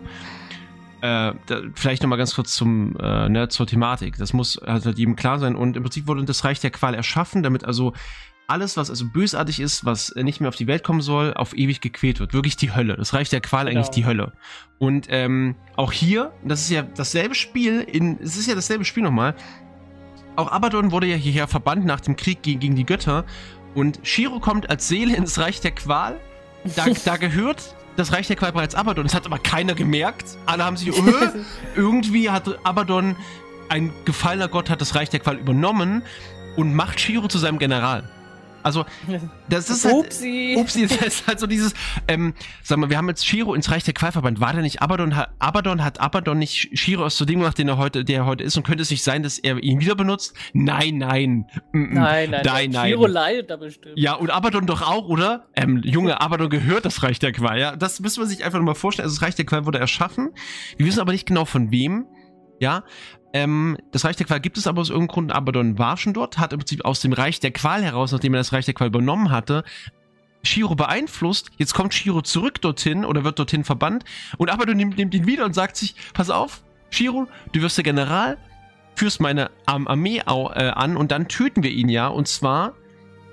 Äh, da, vielleicht nochmal ganz kurz zum, äh, ne, zur Thematik. Das muss halt jedem klar sein. Und im Prinzip wurde das Reich der Qual erschaffen, damit also alles, was also bösartig ist, was nicht mehr auf die Welt kommen soll, auf ewig gequält wird. Wirklich die Hölle. Das Reich der Qual Genau. eigentlich die Hölle. Und ähm, auch hier, das ist ja dasselbe Spiel, in, es ist ja dasselbe Spiel nochmal. Auch Abaddon wurde ja hierher verbannt nach dem Krieg gegen, gegen die Götter. Und Shiro kommt als Seele ins Reich der Qual. Da, da gehört das Reich der Qual bereits Abaddon. Das hat aber keiner gemerkt. Alle haben sich, oh, irgendwie hat Abaddon, ein gefallener Gott, hat das Reich der Qual übernommen und macht Shiro zu seinem General. Also, das ist halt, Upsi. Upsi, das ist halt so dieses, ähm, sag mal, wir haben jetzt Shiro ins Reich der Qual verbannt. War der nicht Abaddon? Hat Abaddon, hat Abaddon nicht Shiro aus zu dem gemacht, den er heute, der er heute ist? Und könnte es nicht sein, dass er ihn wieder benutzt? Nein, nein. Mm, mm. Nein, nein, nein, nein. Shiro leidet da bestimmt. Ja, und Abaddon doch auch, oder? Ähm, Junge, Abaddon gehört das Reich der Qual, ja? Das müssen wir sich einfach nochmal vorstellen. Also das Reich der Qual wurde erschaffen. Wir wissen aber nicht genau von wem, ja? Ähm, das Reich der Qual gibt es aber aus irgendeinem Grund. Abaddon war schon dort, hat im Prinzip aus dem Reich der Qual heraus, nachdem er das Reich der Qual übernommen hatte, Shiro beeinflusst. Jetzt kommt Shiro zurück dorthin oder wird dorthin verbannt und Abaddon nimmt, nimmt ihn wieder und sagt sich, pass auf, Shiro, du wirst der General, führst meine Arm Armee au, äh, an und dann töten wir ihn ja, und zwar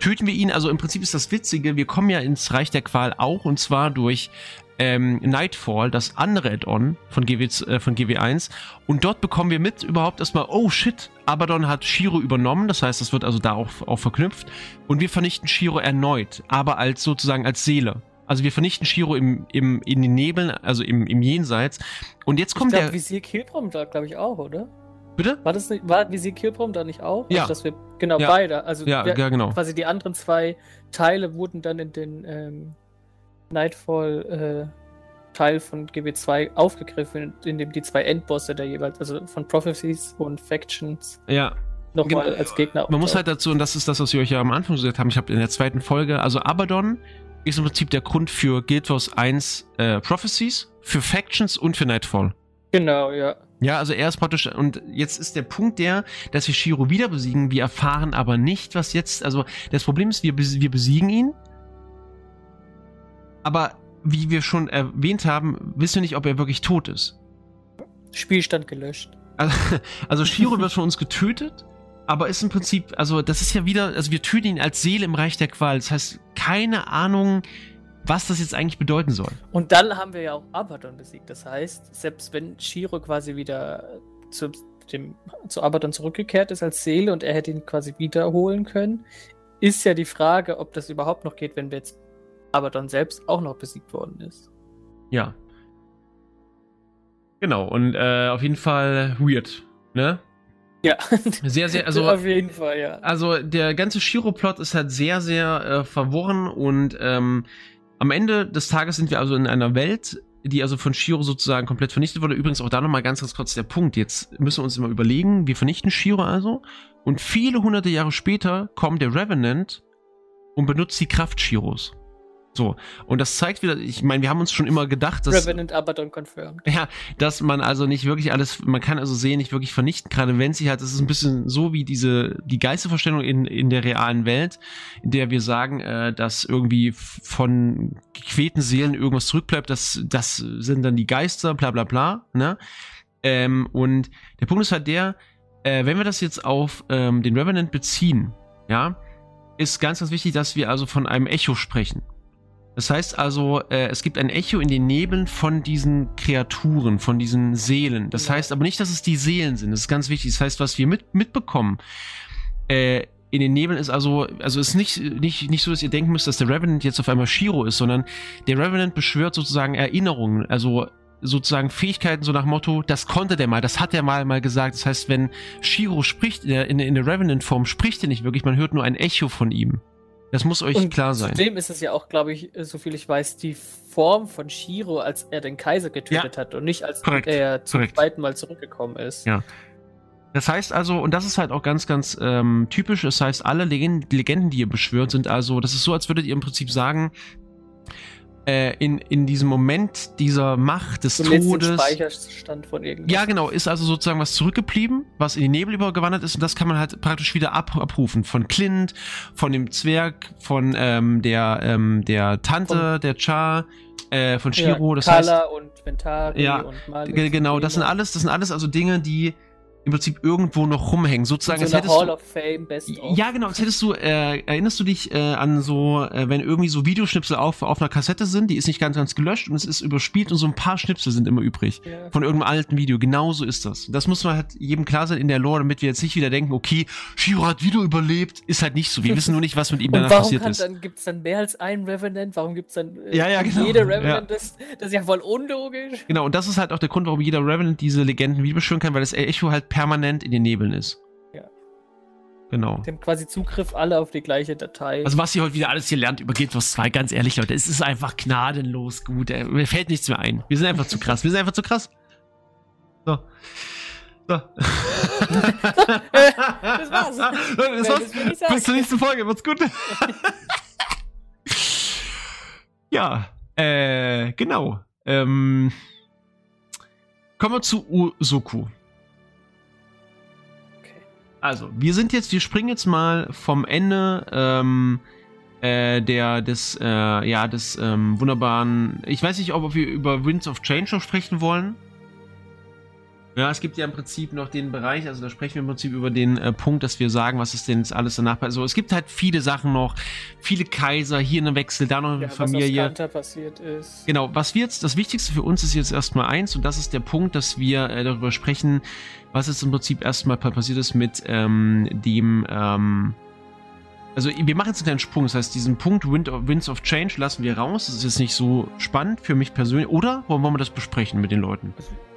töten wir ihn. Also im Prinzip ist das Witzige, wir kommen ja ins Reich der Qual auch, und zwar durch ähm, Nightfall, das andere Add-on von, G W, äh, von G W eins. Und dort bekommen wir mit überhaupt erstmal, oh shit, Abaddon hat Shiro übernommen. Das heißt, das wird also darauf auch verknüpft. Und wir vernichten Shiro erneut, aber als sozusagen als Seele. Also wir vernichten Shiro im, im, in den Nebeln, also im, im Jenseits. Und jetzt kommt ich glaub, der... Visier Killbrom da, glaube ich, auch, oder? Bitte? War das nicht, war Visier Killbrom da nicht auch? Ja. Also, dass wir, genau, Ja. beide. Also Ja, wir, ja, genau. quasi die anderen zwei Teile wurden dann in den ähm, Nightfall äh, Teil von G W zwei aufgegriffen, indem die zwei Endbosse der jeweils, also von Prophecies und Factions, Ja. nochmal Genau. als Gegner Man muss auftauchen. halt dazu, und das ist das, was wir euch ja am Anfang gesagt haben, ich habe in der zweiten Folge, also Abaddon ist im Prinzip der Grund für Guild Wars eins äh, Prophecies, für Factions und für Nightfall. Genau, ja. Ja, also er ist praktisch, und jetzt ist der Punkt der, dass wir Shiro wieder besiegen, wir erfahren aber nicht, was jetzt, also das Problem ist, wir, bes- wir besiegen ihn, aber wie wir schon erwähnt haben, wissen wir nicht, ob er wirklich tot ist. Spielstand gelöscht. Also, also Shiro wird von uns getötet, aber ist im Prinzip, also das ist ja wieder, also wir töten ihn als Seele im Reich der Qual. Das heißt, keine Ahnung, was das jetzt eigentlich bedeuten soll. Und dann haben wir ja auch Abaddon besiegt. Das heißt, selbst wenn Shiro quasi wieder zu, dem, zu Abaddon zurückgekehrt ist als Seele und er hätte ihn quasi wiederholen können, ist ja die Frage, ob das überhaupt noch geht, wenn wir jetzt Abaddon selbst auch noch besiegt worden ist. Ja. Genau, und äh, auf jeden Fall weird, ne? Ja. Sehr, sehr, also auf jeden Fall, ja. Also der ganze Shiro-Plot ist halt sehr, sehr äh, verworren, und ähm, am Ende des Tages sind wir also in einer Welt, die also von Shiro sozusagen komplett vernichtet wurde. Übrigens auch da nochmal ganz, ganz kurz der Punkt. Jetzt müssen wir uns immer überlegen, wir vernichten Shiro also, und viele hunderte Jahre später kommt der Revenant und benutzt die Kraft Shiros. So, und das zeigt wieder, ich meine, wir haben uns schon immer gedacht, dass... Revenant Abaddon confirmed. Ja, dass man also nicht wirklich alles, man kann also sehen, nicht wirklich vernichten, gerade wenn sie halt, das ist ein bisschen so wie diese, die Geistervorstellung in, in der realen Welt, in der wir sagen, äh, dass irgendwie von gequälten Seelen irgendwas zurückbleibt, das, das sind dann die Geister, bla bla bla, ne? Ähm, und der Punkt ist halt der, äh, wenn wir das jetzt auf ähm, den Revenant beziehen, ja, ist ganz, ganz wichtig, dass wir also von einem Echo sprechen. Das heißt also, äh, es gibt ein Echo in den Nebeln von diesen Kreaturen, von diesen Seelen. Das Ja. heißt aber nicht, dass es die Seelen sind. Das ist ganz wichtig. Das heißt, was wir mit, mitbekommen äh, in den Nebeln ist also, also ist nicht, nicht, nicht so, dass ihr denken müsst, dass der Revenant jetzt auf einmal Shiro ist, sondern der Revenant beschwört sozusagen Erinnerungen, also sozusagen Fähigkeiten, so nach Motto, das konnte der mal, das hat er mal mal gesagt. Das heißt, wenn Shiro spricht, in der, in, in der Revenant-Form spricht er nicht wirklich, man hört nur ein Echo von ihm. Das muss euch Und klar sein. Zudem ist es ja auch, glaube ich, soviel ich weiß, die Form von Shiro, als er den Kaiser getötet Ja. hat und nicht als Korrekt. er zum Korrekt. zweiten Mal zurückgekommen ist. Ja. Das heißt also, und das ist halt auch ganz, ganz ähm, typisch, das heißt, alle Legenden, Legenden, die ihr beschwört, sind also, das ist so, als würdet ihr im Prinzip sagen, äh, in, in diesem Moment dieser Macht des Du lädst den Todes. Speicherstand von irgendwas. Ja, genau, ist also sozusagen was zurückgeblieben, was in die Nebel übergewandert ist, und das kann man halt praktisch wieder ab, abrufen. Von Clint, von dem Zwerg, von ähm, der, ähm, der Tante, Von- der Char, äh, von Ja, Shiro, das heißt. Kala und Ventari Ja, und Malik. Ge- Genau, das sind Dema. alles, das sind alles also Dinge, die im Prinzip irgendwo noch rumhängen. Sozusagen, so als eine hättest Hall du. of Fame Best of. Ja, genau, als hättest du, äh, erinnerst du dich äh, an so, äh, wenn irgendwie so Videoschnipsel auf, auf einer Kassette sind, die ist nicht ganz, ganz gelöscht und es ist überspielt und so ein paar Schnipsel sind immer übrig. Ja. Von irgendeinem alten Video. Genauso ist das. Das muss man halt jedem klar sein in der Lore, damit wir jetzt nicht wieder denken, okay, Shiro hat wieder überlebt. Ist halt nicht so. Wir wissen nur nicht, was mit ihm Und danach warum passiert kann ist. dann, gibt es dann mehr als einen Revenant? Warum gibt es dann äh, Ja, ja, genau. jede Revenant? Das, das ist ja voll unlogisch. Genau, und das ist halt auch der Grund, warum jeder Revenant diese Legenden wieder beschwören kann, weil das Echo halt permanent in den Nebeln ist. Ja. Genau. Die haben quasi Zugriff alle auf die gleiche Datei. Also was ihr heute wieder alles hier lernt über Guild Wars zwei, ganz ehrlich, Leute, es ist einfach gnadenlos gut. Äh, Mir fällt nichts mehr ein. Wir sind einfach zu krass. Wir sind einfach zu krass. So. So. das war's. Leute, das Wenn war's. du's mir nicht sagst. Bis zur nächsten Folge. Macht's gut. Ja, äh, genau. Ähm, kommen wir zu Usoku. Okay. Also, wir sind jetzt, wir springen jetzt mal vom Ende ähm, äh, der, des, äh, ja, des ähm, wunderbaren, ich weiß nicht, ob wir über Winds of Change noch sprechen wollen. Ja, es gibt ja im Prinzip noch den Bereich, also da sprechen wir im Prinzip über den äh, Punkt, dass wir sagen, was ist denn jetzt alles danach passiert. Also es gibt halt viele Sachen noch, viele Kaiser, hier ein Wechsel, da noch eine Ja, Familie. was aus Kanter passiert ist. Genau, was wir jetzt, das Wichtigste für uns ist jetzt erstmal eins, und das ist der Punkt, dass wir äh, darüber sprechen, was jetzt im Prinzip erstmal passiert ist mit ähm, dem, ähm, also wir machen jetzt einen kleinen Sprung, das heißt, diesen Punkt Wind of, Winds of Change lassen wir raus, das ist jetzt nicht so spannend für mich persönlich, oder wollen wir das besprechen mit den Leuten?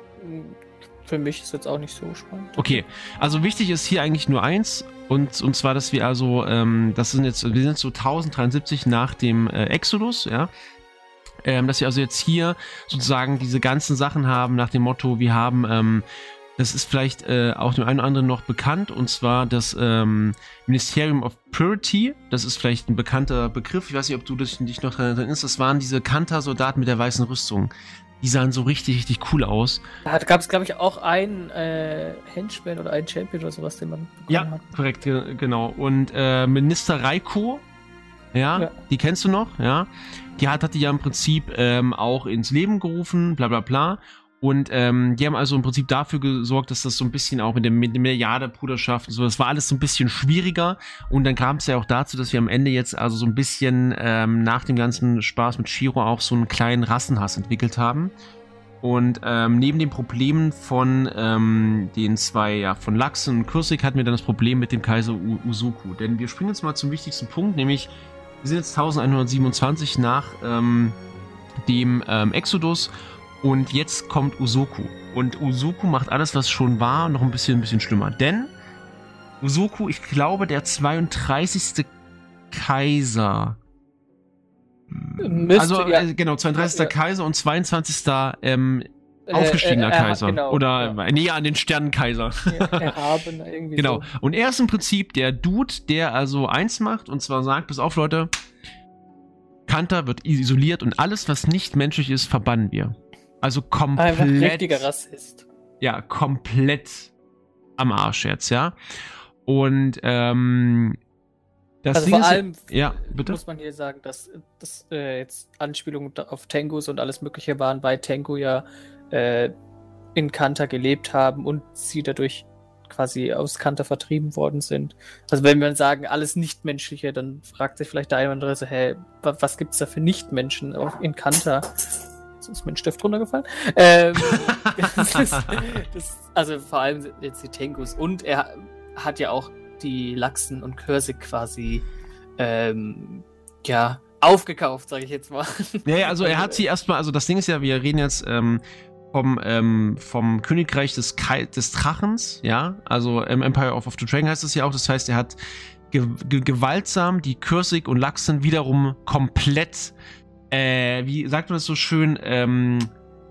Für mich ist jetzt auch nicht so spannend. Okay, also wichtig ist hier eigentlich nur eins, und, und zwar, dass wir also, ähm, das sind jetzt, wir sind so tausenddreiundsiebzig nach dem äh, Exodus, ja, ähm, dass wir also jetzt hier sozusagen diese ganzen Sachen haben nach dem Motto, wir haben, ähm, das ist vielleicht äh, auch dem einen oder anderen noch bekannt, und zwar das ähm, Ministerium of Purity, das ist vielleicht ein bekannter Begriff, ich weiß nicht, ob du dich noch daran erinnerst, das waren diese Kanta-Soldaten mit der weißen Rüstung. Die sahen so richtig, richtig cool aus. Da gab es, glaube ich, auch einen äh, Henchman oder einen Champion oder sowas, den man bekommen ja, hat. Korrekt, genau. Und äh, Minister Raiko, ja, ja, die kennst du noch, ja. Die hat, hat die ja im Prinzip ähm, auch ins Leben gerufen, bla bla bla. Und ähm, die haben also im Prinzip dafür gesorgt, dass das so ein bisschen auch mit der, mit der Milliardenbruderschaft und so, das war alles so ein bisschen schwieriger. Und dann kam es ja auch dazu, dass wir am Ende jetzt also so ein bisschen ähm, nach dem ganzen Spaß mit Shiro auch so einen kleinen Rassenhass entwickelt haben. Und ähm, neben den Problemen von ähm, den zwei, ja, von Lachsen und Kursik hatten wir dann das Problem mit dem Kaiser U Usoku. Denn wir springen jetzt mal zum wichtigsten Punkt, nämlich wir sind jetzt elfhundertsiebenundzwanzig nach ähm, dem ähm, Exodus. Und jetzt kommt Usoku. Und Usoku macht alles, was schon war, noch ein bisschen, ein bisschen schlimmer. Denn Usoku, ich glaube, der zweiunddreißigste Kaiser. Müsste, also, ja. äh, genau, zweiunddreißigster Ja, ja. Kaiser und zweiundzwanzigster Ähm, aufgestiegener äh, äh, Kaiser. genau, Oder ja. näher an den Sternenkaiser. Ja, erhaben, irgendwie genau. so. Und er ist im Prinzip der Dude, der also eins macht, und zwar sagt, pass auf, Leute, Kanta wird isoliert und alles, was nicht menschlich ist, verbannen wir. Also komplett. Einfach richtiger Rassist. Ja, komplett am Arsch jetzt, ja. Und ähm, das also Ding vor ist, allem ja, bitte? muss man hier sagen, dass das äh, jetzt Anspielungen auf Tengus und alles Mögliche waren, weil Tengu ja äh, in Kanta gelebt haben und sie dadurch quasi aus Kanta vertrieben worden sind. Also wenn wir sagen, alles Nichtmenschliche, dann fragt sich vielleicht der eine oder andere so, hä, was gibt's da für Nichtmenschen in Kanta? Jetzt ist mein Stift runtergefallen. Ähm, das ist, das, also vor allem jetzt die Tengus. Und er hat ja auch die Lachsen und Kursik quasi ähm, ja, aufgekauft, sage ich jetzt mal. Ja, ja, also er hat sie erstmal, also das Ding ist ja, wir reden jetzt ähm, vom, ähm, vom Königreich des, Kai des Drachens, ja, also im Empire of, of the Dragon heißt es ja auch, das heißt, er hat ge ge gewaltsam die Kursik und Lachsen wiederum komplett, äh, wie sagt man das so schön, ähm,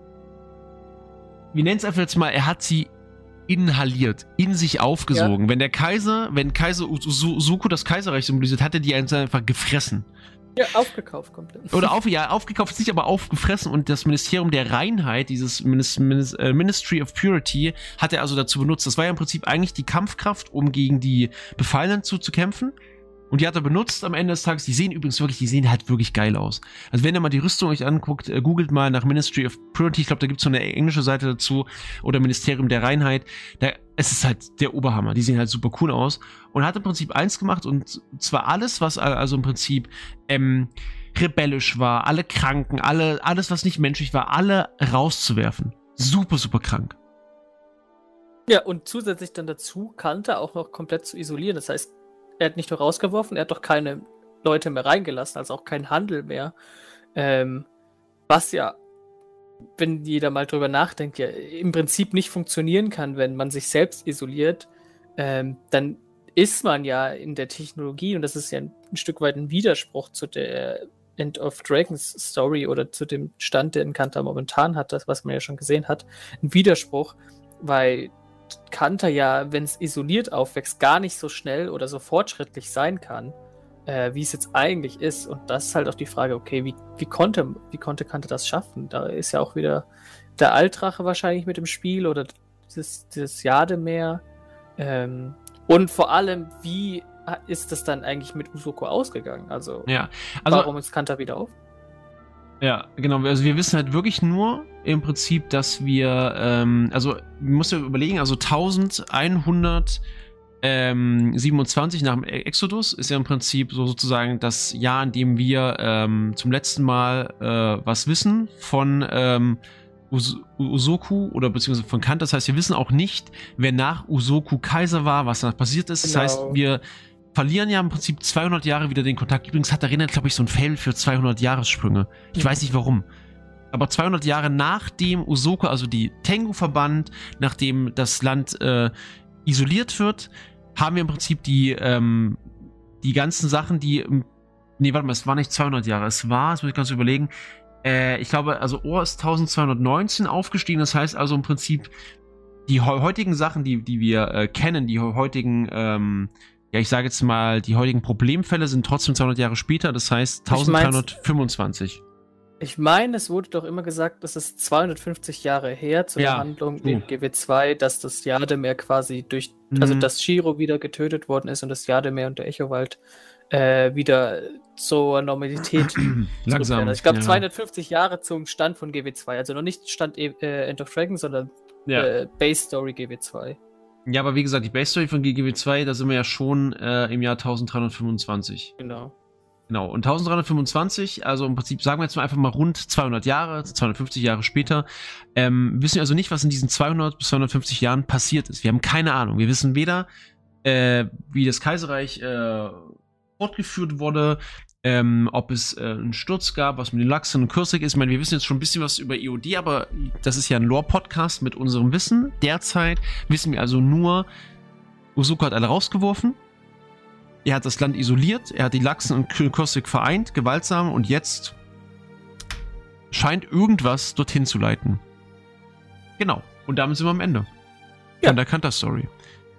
wir nennen es einfach jetzt mal, er hat sie inhaliert, in sich aufgesogen. Ja. Wenn der Kaiser, wenn Kaiser Usoku das Kaiserreich symbolisiert, hat er die einfach gefressen. Ja, aufgekauft komplett. Oder auf, ja, aufgekauft, sich aber aufgefressen, und das Ministerium der Reinheit, dieses Minis, Minis, äh, Ministry of Purity, hat er also dazu benutzt. Das war ja im Prinzip eigentlich die Kampfkraft, um gegen die Befallenen zu, zu kämpfen. Und die hat er benutzt am Ende des Tages. Die sehen übrigens wirklich, die sehen halt wirklich geil aus. Also wenn ihr mal die Rüstung euch anguckt, äh, googelt mal nach Ministry of Purity. Ich glaube, da gibt es so eine englische Seite dazu. Oder Ministerium der Reinheit. Da, es ist halt der Oberhammer. Die sehen halt super cool aus. Und hat im Prinzip eins gemacht. Und zwar alles, was also im Prinzip ähm, rebellisch war, alle Kranken, alle, alles, was nicht menschlich war, alle rauszuwerfen. Super, super krank. Ja, und zusätzlich dann dazu Kanta auch noch komplett zu isolieren. Das heißt, er hat nicht nur rausgeworfen, er hat doch keine Leute mehr reingelassen, also auch keinen Handel mehr. Ähm, was ja, wenn jeder mal drüber nachdenkt, ja im Prinzip nicht funktionieren kann, wenn man sich selbst isoliert, ähm, dann ist man ja in der Technologie, und das ist ja ein, ein Stück weit ein Widerspruch zu der End of Dragons Story oder zu dem Stand, den Kanta momentan hat, das, was man ja schon gesehen hat, ein Widerspruch, weil Kanta ja, wenn es isoliert aufwächst, gar nicht so schnell oder so fortschrittlich sein kann, äh, wie es jetzt eigentlich ist. Und das ist halt auch die Frage, okay, wie, wie, konnte, wie konnte Kanta das schaffen? Da ist ja auch wieder der Altrache wahrscheinlich mit im Spiel oder dieses, dieses Jademeer. Ähm, und vor allem, wie ist das dann eigentlich mit Usoku ausgegangen? Also, ja, also warum ist Kanta wieder auf? Ja, genau. Also wir wissen halt wirklich nur im Prinzip, dass wir, ähm, also musst du überlegen, also elfhundertsiebenundzwanzig nach dem Exodus ist ja im Prinzip so sozusagen das Jahr, in dem wir ähm, zum letzten Mal äh, was wissen von ähm, Us Usoku oder beziehungsweise von Kant. Das heißt, wir wissen auch nicht, wer nach Usoku Kaiser war, was danach passiert ist. Das Genau. heißt, wir verlieren ja im Prinzip zweihundert Jahre wieder den Kontakt. Übrigens hat Arena, glaube ich, so ein Faible für zweihundert Jahressprünge. Ich Mhm. weiß nicht warum. Aber zweihundert Jahre nachdem Usoku, also die Tengu-Verband, nachdem das Land äh, isoliert wird, haben wir im Prinzip die, ähm, die ganzen Sachen, die. Nee, warte mal, es war nicht zweihundert Jahre. Es war, das muss ich ganz überlegen. Äh, ich glaube, also Ohr ist zwölfhundertneunzehn aufgestiegen. Das heißt also im Prinzip, die heutigen Sachen, die, die wir äh, kennen, die heutigen. Ähm, Ja, ich sage jetzt mal, die heutigen Problemfälle sind trotzdem zweihundert Jahre später, das heißt dreizehnhundertfünfundzwanzig. Ich meine, es wurde doch immer gesagt, das ist zweihundertfünfzig Jahre her zu Ja, der Handlung so. in G W zwei, dass das Jademeer quasi durch, Mhm. also dass Shiro wieder getötet worden ist und das Jademeer und der Echowald äh, wieder zur Normalität Langsam. zurückkehren. Also ich glaube ja. zweihundertfünfzig Jahre zum Stand von G W zwei, also noch nicht Stand äh, End of Dragon, sondern Ja. äh, Base Story G W zwei. ja, aber wie gesagt, die Base Story von G W zwei, da sind wir ja schon äh, im Jahr dreizehnhundertfünfundzwanzig. Genau. Genau, und dreizehnhundertfünfundzwanzig, also im Prinzip sagen wir jetzt mal einfach mal rund zweihundert Jahre, zweihundertfünfzig Jahre später, ähm, wissen wir also nicht, was in diesen zweihundert bis zweihundertfünfzig Jahren passiert ist. Wir haben keine Ahnung. Wir wissen weder, äh, wie das Kaiserreich äh, fortgeführt wurde, ähm, ob es äh, einen Sturz gab, was mit den Lachsen und Cursig ist. Ich meine, wir wissen jetzt schon ein bisschen was über E O D, aber das ist ja ein Lore-Podcast mit unserem Wissen. Derzeit wissen wir also nur, Usoku hat alle rausgeworfen. Er hat das Land isoliert, er hat die Lachsen und Cursig vereint, gewaltsam, und jetzt scheint irgendwas dorthin zu leiten. Genau. Und damit sind wir am Ende. Ja. Von der Kanter-Story.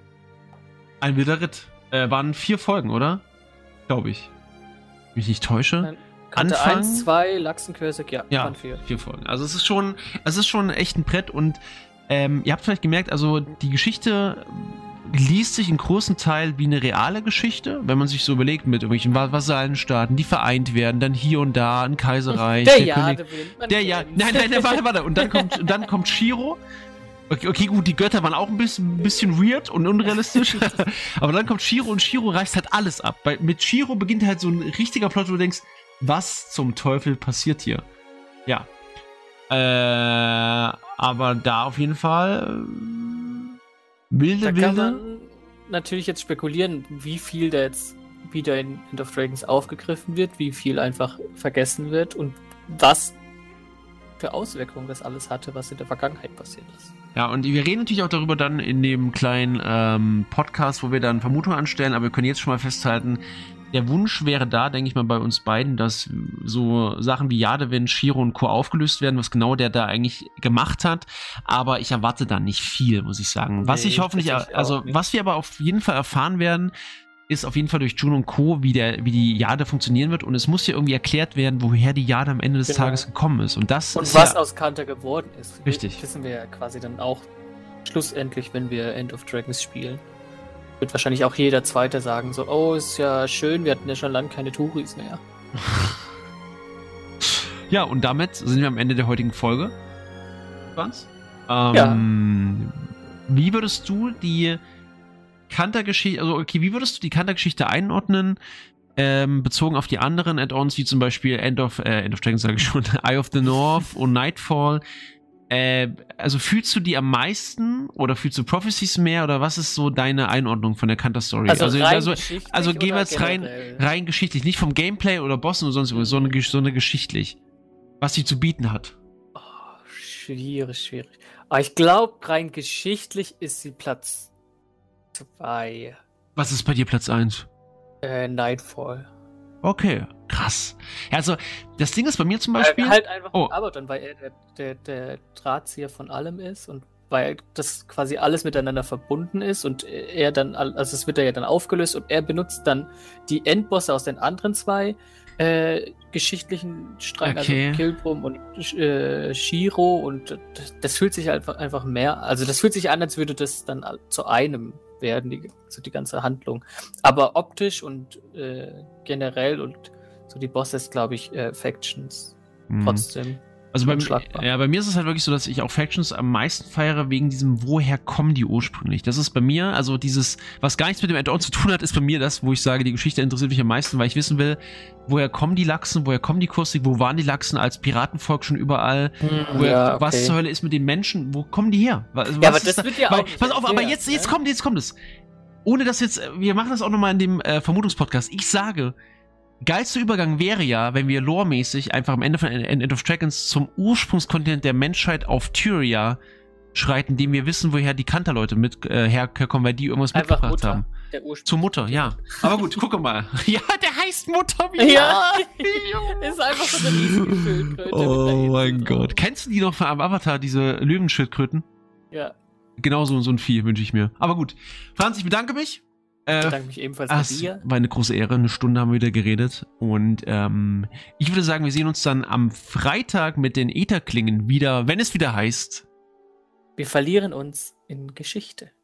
Ein wilder Ritt. Äh, waren vier Folgen, oder? Glaube ich. Wenn ich mich nicht täusche. Nein, Kante Anfang- eins, zwei, Lachsencursig, ja, Ja, waren vier. vier Folgen. Also es ist schon, es ist schon echt ein Brett, und ähm, ihr habt vielleicht gemerkt, also die Geschichte liest sich in großen Teil wie eine reale Geschichte, wenn man sich so überlegt, mit irgendwelchen Va- Vasallenstaaten, die vereint werden, dann hier und da ein Kaiserreich. Der König- Jadewind, man Der ja, kennt's. nein, nein, nein, warte, warte. Und dann kommt, und dann kommt Shiro. Okay, okay, gut, die Götter waren auch ein bisschen, ein bisschen weird und unrealistisch. Aber dann kommt Shiro, und Shiro reißt halt alles ab. Bei, mit Shiro beginnt halt so ein richtiger Plot, wo du denkst, was zum Teufel passiert hier? Ja. Äh, aber da auf jeden Fall äh, wilde, Da kann wilde. man natürlich jetzt spekulieren, wie viel da jetzt wieder in End of Dragons aufgegriffen wird, wie viel einfach vergessen wird und was für Auswirkungen das alles hatte, was in der Vergangenheit passiert ist. Ja, und wir reden natürlich auch darüber dann in dem kleinen ähm, Podcast, wo wir dann Vermutungen anstellen, aber wir können jetzt schon mal festhalten, der Wunsch wäre da, denke ich mal, bei uns beiden, dass so Sachen wie Jadewind, Shiro und Co. aufgelöst werden, was genau der da eigentlich gemacht hat. Aber ich erwarte da nicht viel, muss ich sagen. Was Nee, ich hoffentlich, tatsächlich also auch nicht. was wir aber auf jeden Fall erfahren werden, ist auf jeden Fall durch Jun und Co., wie, der, wie die Jade funktionieren wird. Und es muss ja irgendwie erklärt werden, woher die Jade am Ende des Genau. Tages gekommen ist. Und das Und ist was ja, aus Kanta geworden ist. Richtig. Wissen wir ja quasi dann auch schlussendlich, wenn wir End of Dragons spielen. Wird wahrscheinlich auch jeder Zweite sagen, so, oh, ist ja schön, wir hatten ja schon lange keine Touris mehr. Ja, und damit sind wir am Ende der heutigen Folge. Was? Ähm, Wie würdest du die Kanter-Geschichte, also okay, wie würdest du die Kanter-Geschichte einordnen, ähm, bezogen auf die anderen Add-ons, wie zum Beispiel End of, äh, End of Dragons, sage ich schon, Eye of the North und Nightfall? Äh, also fühlst du die am meisten oder fühlst du Prophecies mehr, oder was ist so deine Einordnung von der Kanter-Story? Also, also, rein also, geschichtlich also gehen wir oder jetzt rein, generell? rein geschichtlich, nicht vom Gameplay oder Bossen oder sonst was, sondern, so eine geschichtlich. Was sie zu bieten hat. Oh, schwierig, schwierig. Aber ich glaube, rein geschichtlich ist sie Platz zwei. Was ist bei dir Platz eins? Äh, Nightfall. Okay, krass. Ja, also, das Ding ist bei mir zum Beispiel. Äh, halt einfach Oh. mit Abaddon, weil er der, der, der Drahtzieher von allem ist und weil das quasi alles miteinander verbunden ist und er dann, all- also es wird ja dann aufgelöst und er benutzt dann die Endbosse aus den anderen zwei äh, geschichtlichen Strängen, Okay. also Kilbrum und äh, Shiro, und das, das fühlt sich einfach, einfach mehr, also das fühlt sich an, als würde das dann all- zu einem werden, die, so die ganze Handlung. Aber optisch und äh, generell und so die Bosses, glaube ich, äh, Factions Mhm. trotzdem. Also bei, unschlagbar. ja, bei mir ist es halt wirklich so, dass ich auch Factions am meisten feiere wegen diesem, woher kommen die ursprünglich? Das ist bei mir, also dieses, was gar nichts mit dem Add-on zu tun hat, ist bei mir das, wo ich sage, die Geschichte interessiert mich am meisten, weil ich wissen will, woher kommen die Lachsen, woher kommen die Kursik, wo waren die Lachsen als Piratenvolk schon überall? Hm, woher, ja, okay. Was zur Hölle ist mit den Menschen? Wo kommen die her? Was, Ja, was aber ist das da? wird ja weil, auch nicht pass auf, aber erklärt, jetzt, jetzt ne? kommt, jetzt kommt es. Ohne dass jetzt, wir machen das auch nochmal in dem äh, Vermutungspodcast. Ich sage, geilster Übergang wäre ja, wenn wir loremäßig einfach am Ende von End of Dragons zum Ursprungskontinent der Menschheit auf Tyria schreiten, indem wir wissen, woher die Kanterleute mit äh, herkommen, weil die irgendwas Einfach mitgebracht Mutter. haben. Der Ursprung. Zur Mutter, ja. Aber gut, gucke mal. Ja, der heißt Mutter. Wie Ja, ist einfach so eine riesige Schildkröte. Oh mit einer mein Insel drauf. Gott. Kennst du die noch von Avatar, diese Löwenschildkröten? Ja, Genauso so ein Vieh wünsche ich mir. Aber gut. Franz, ich bedanke mich. ich Äh, bedanke mich ebenfalls Ah, bei es dir. war eine große Ehre. Eine Stunde haben wir wieder geredet. Und ähm, ich würde sagen, wir sehen uns dann am Freitag mit den Ätherklingen wieder, wenn es wieder heißt. Wir verlieren uns in Geschichte.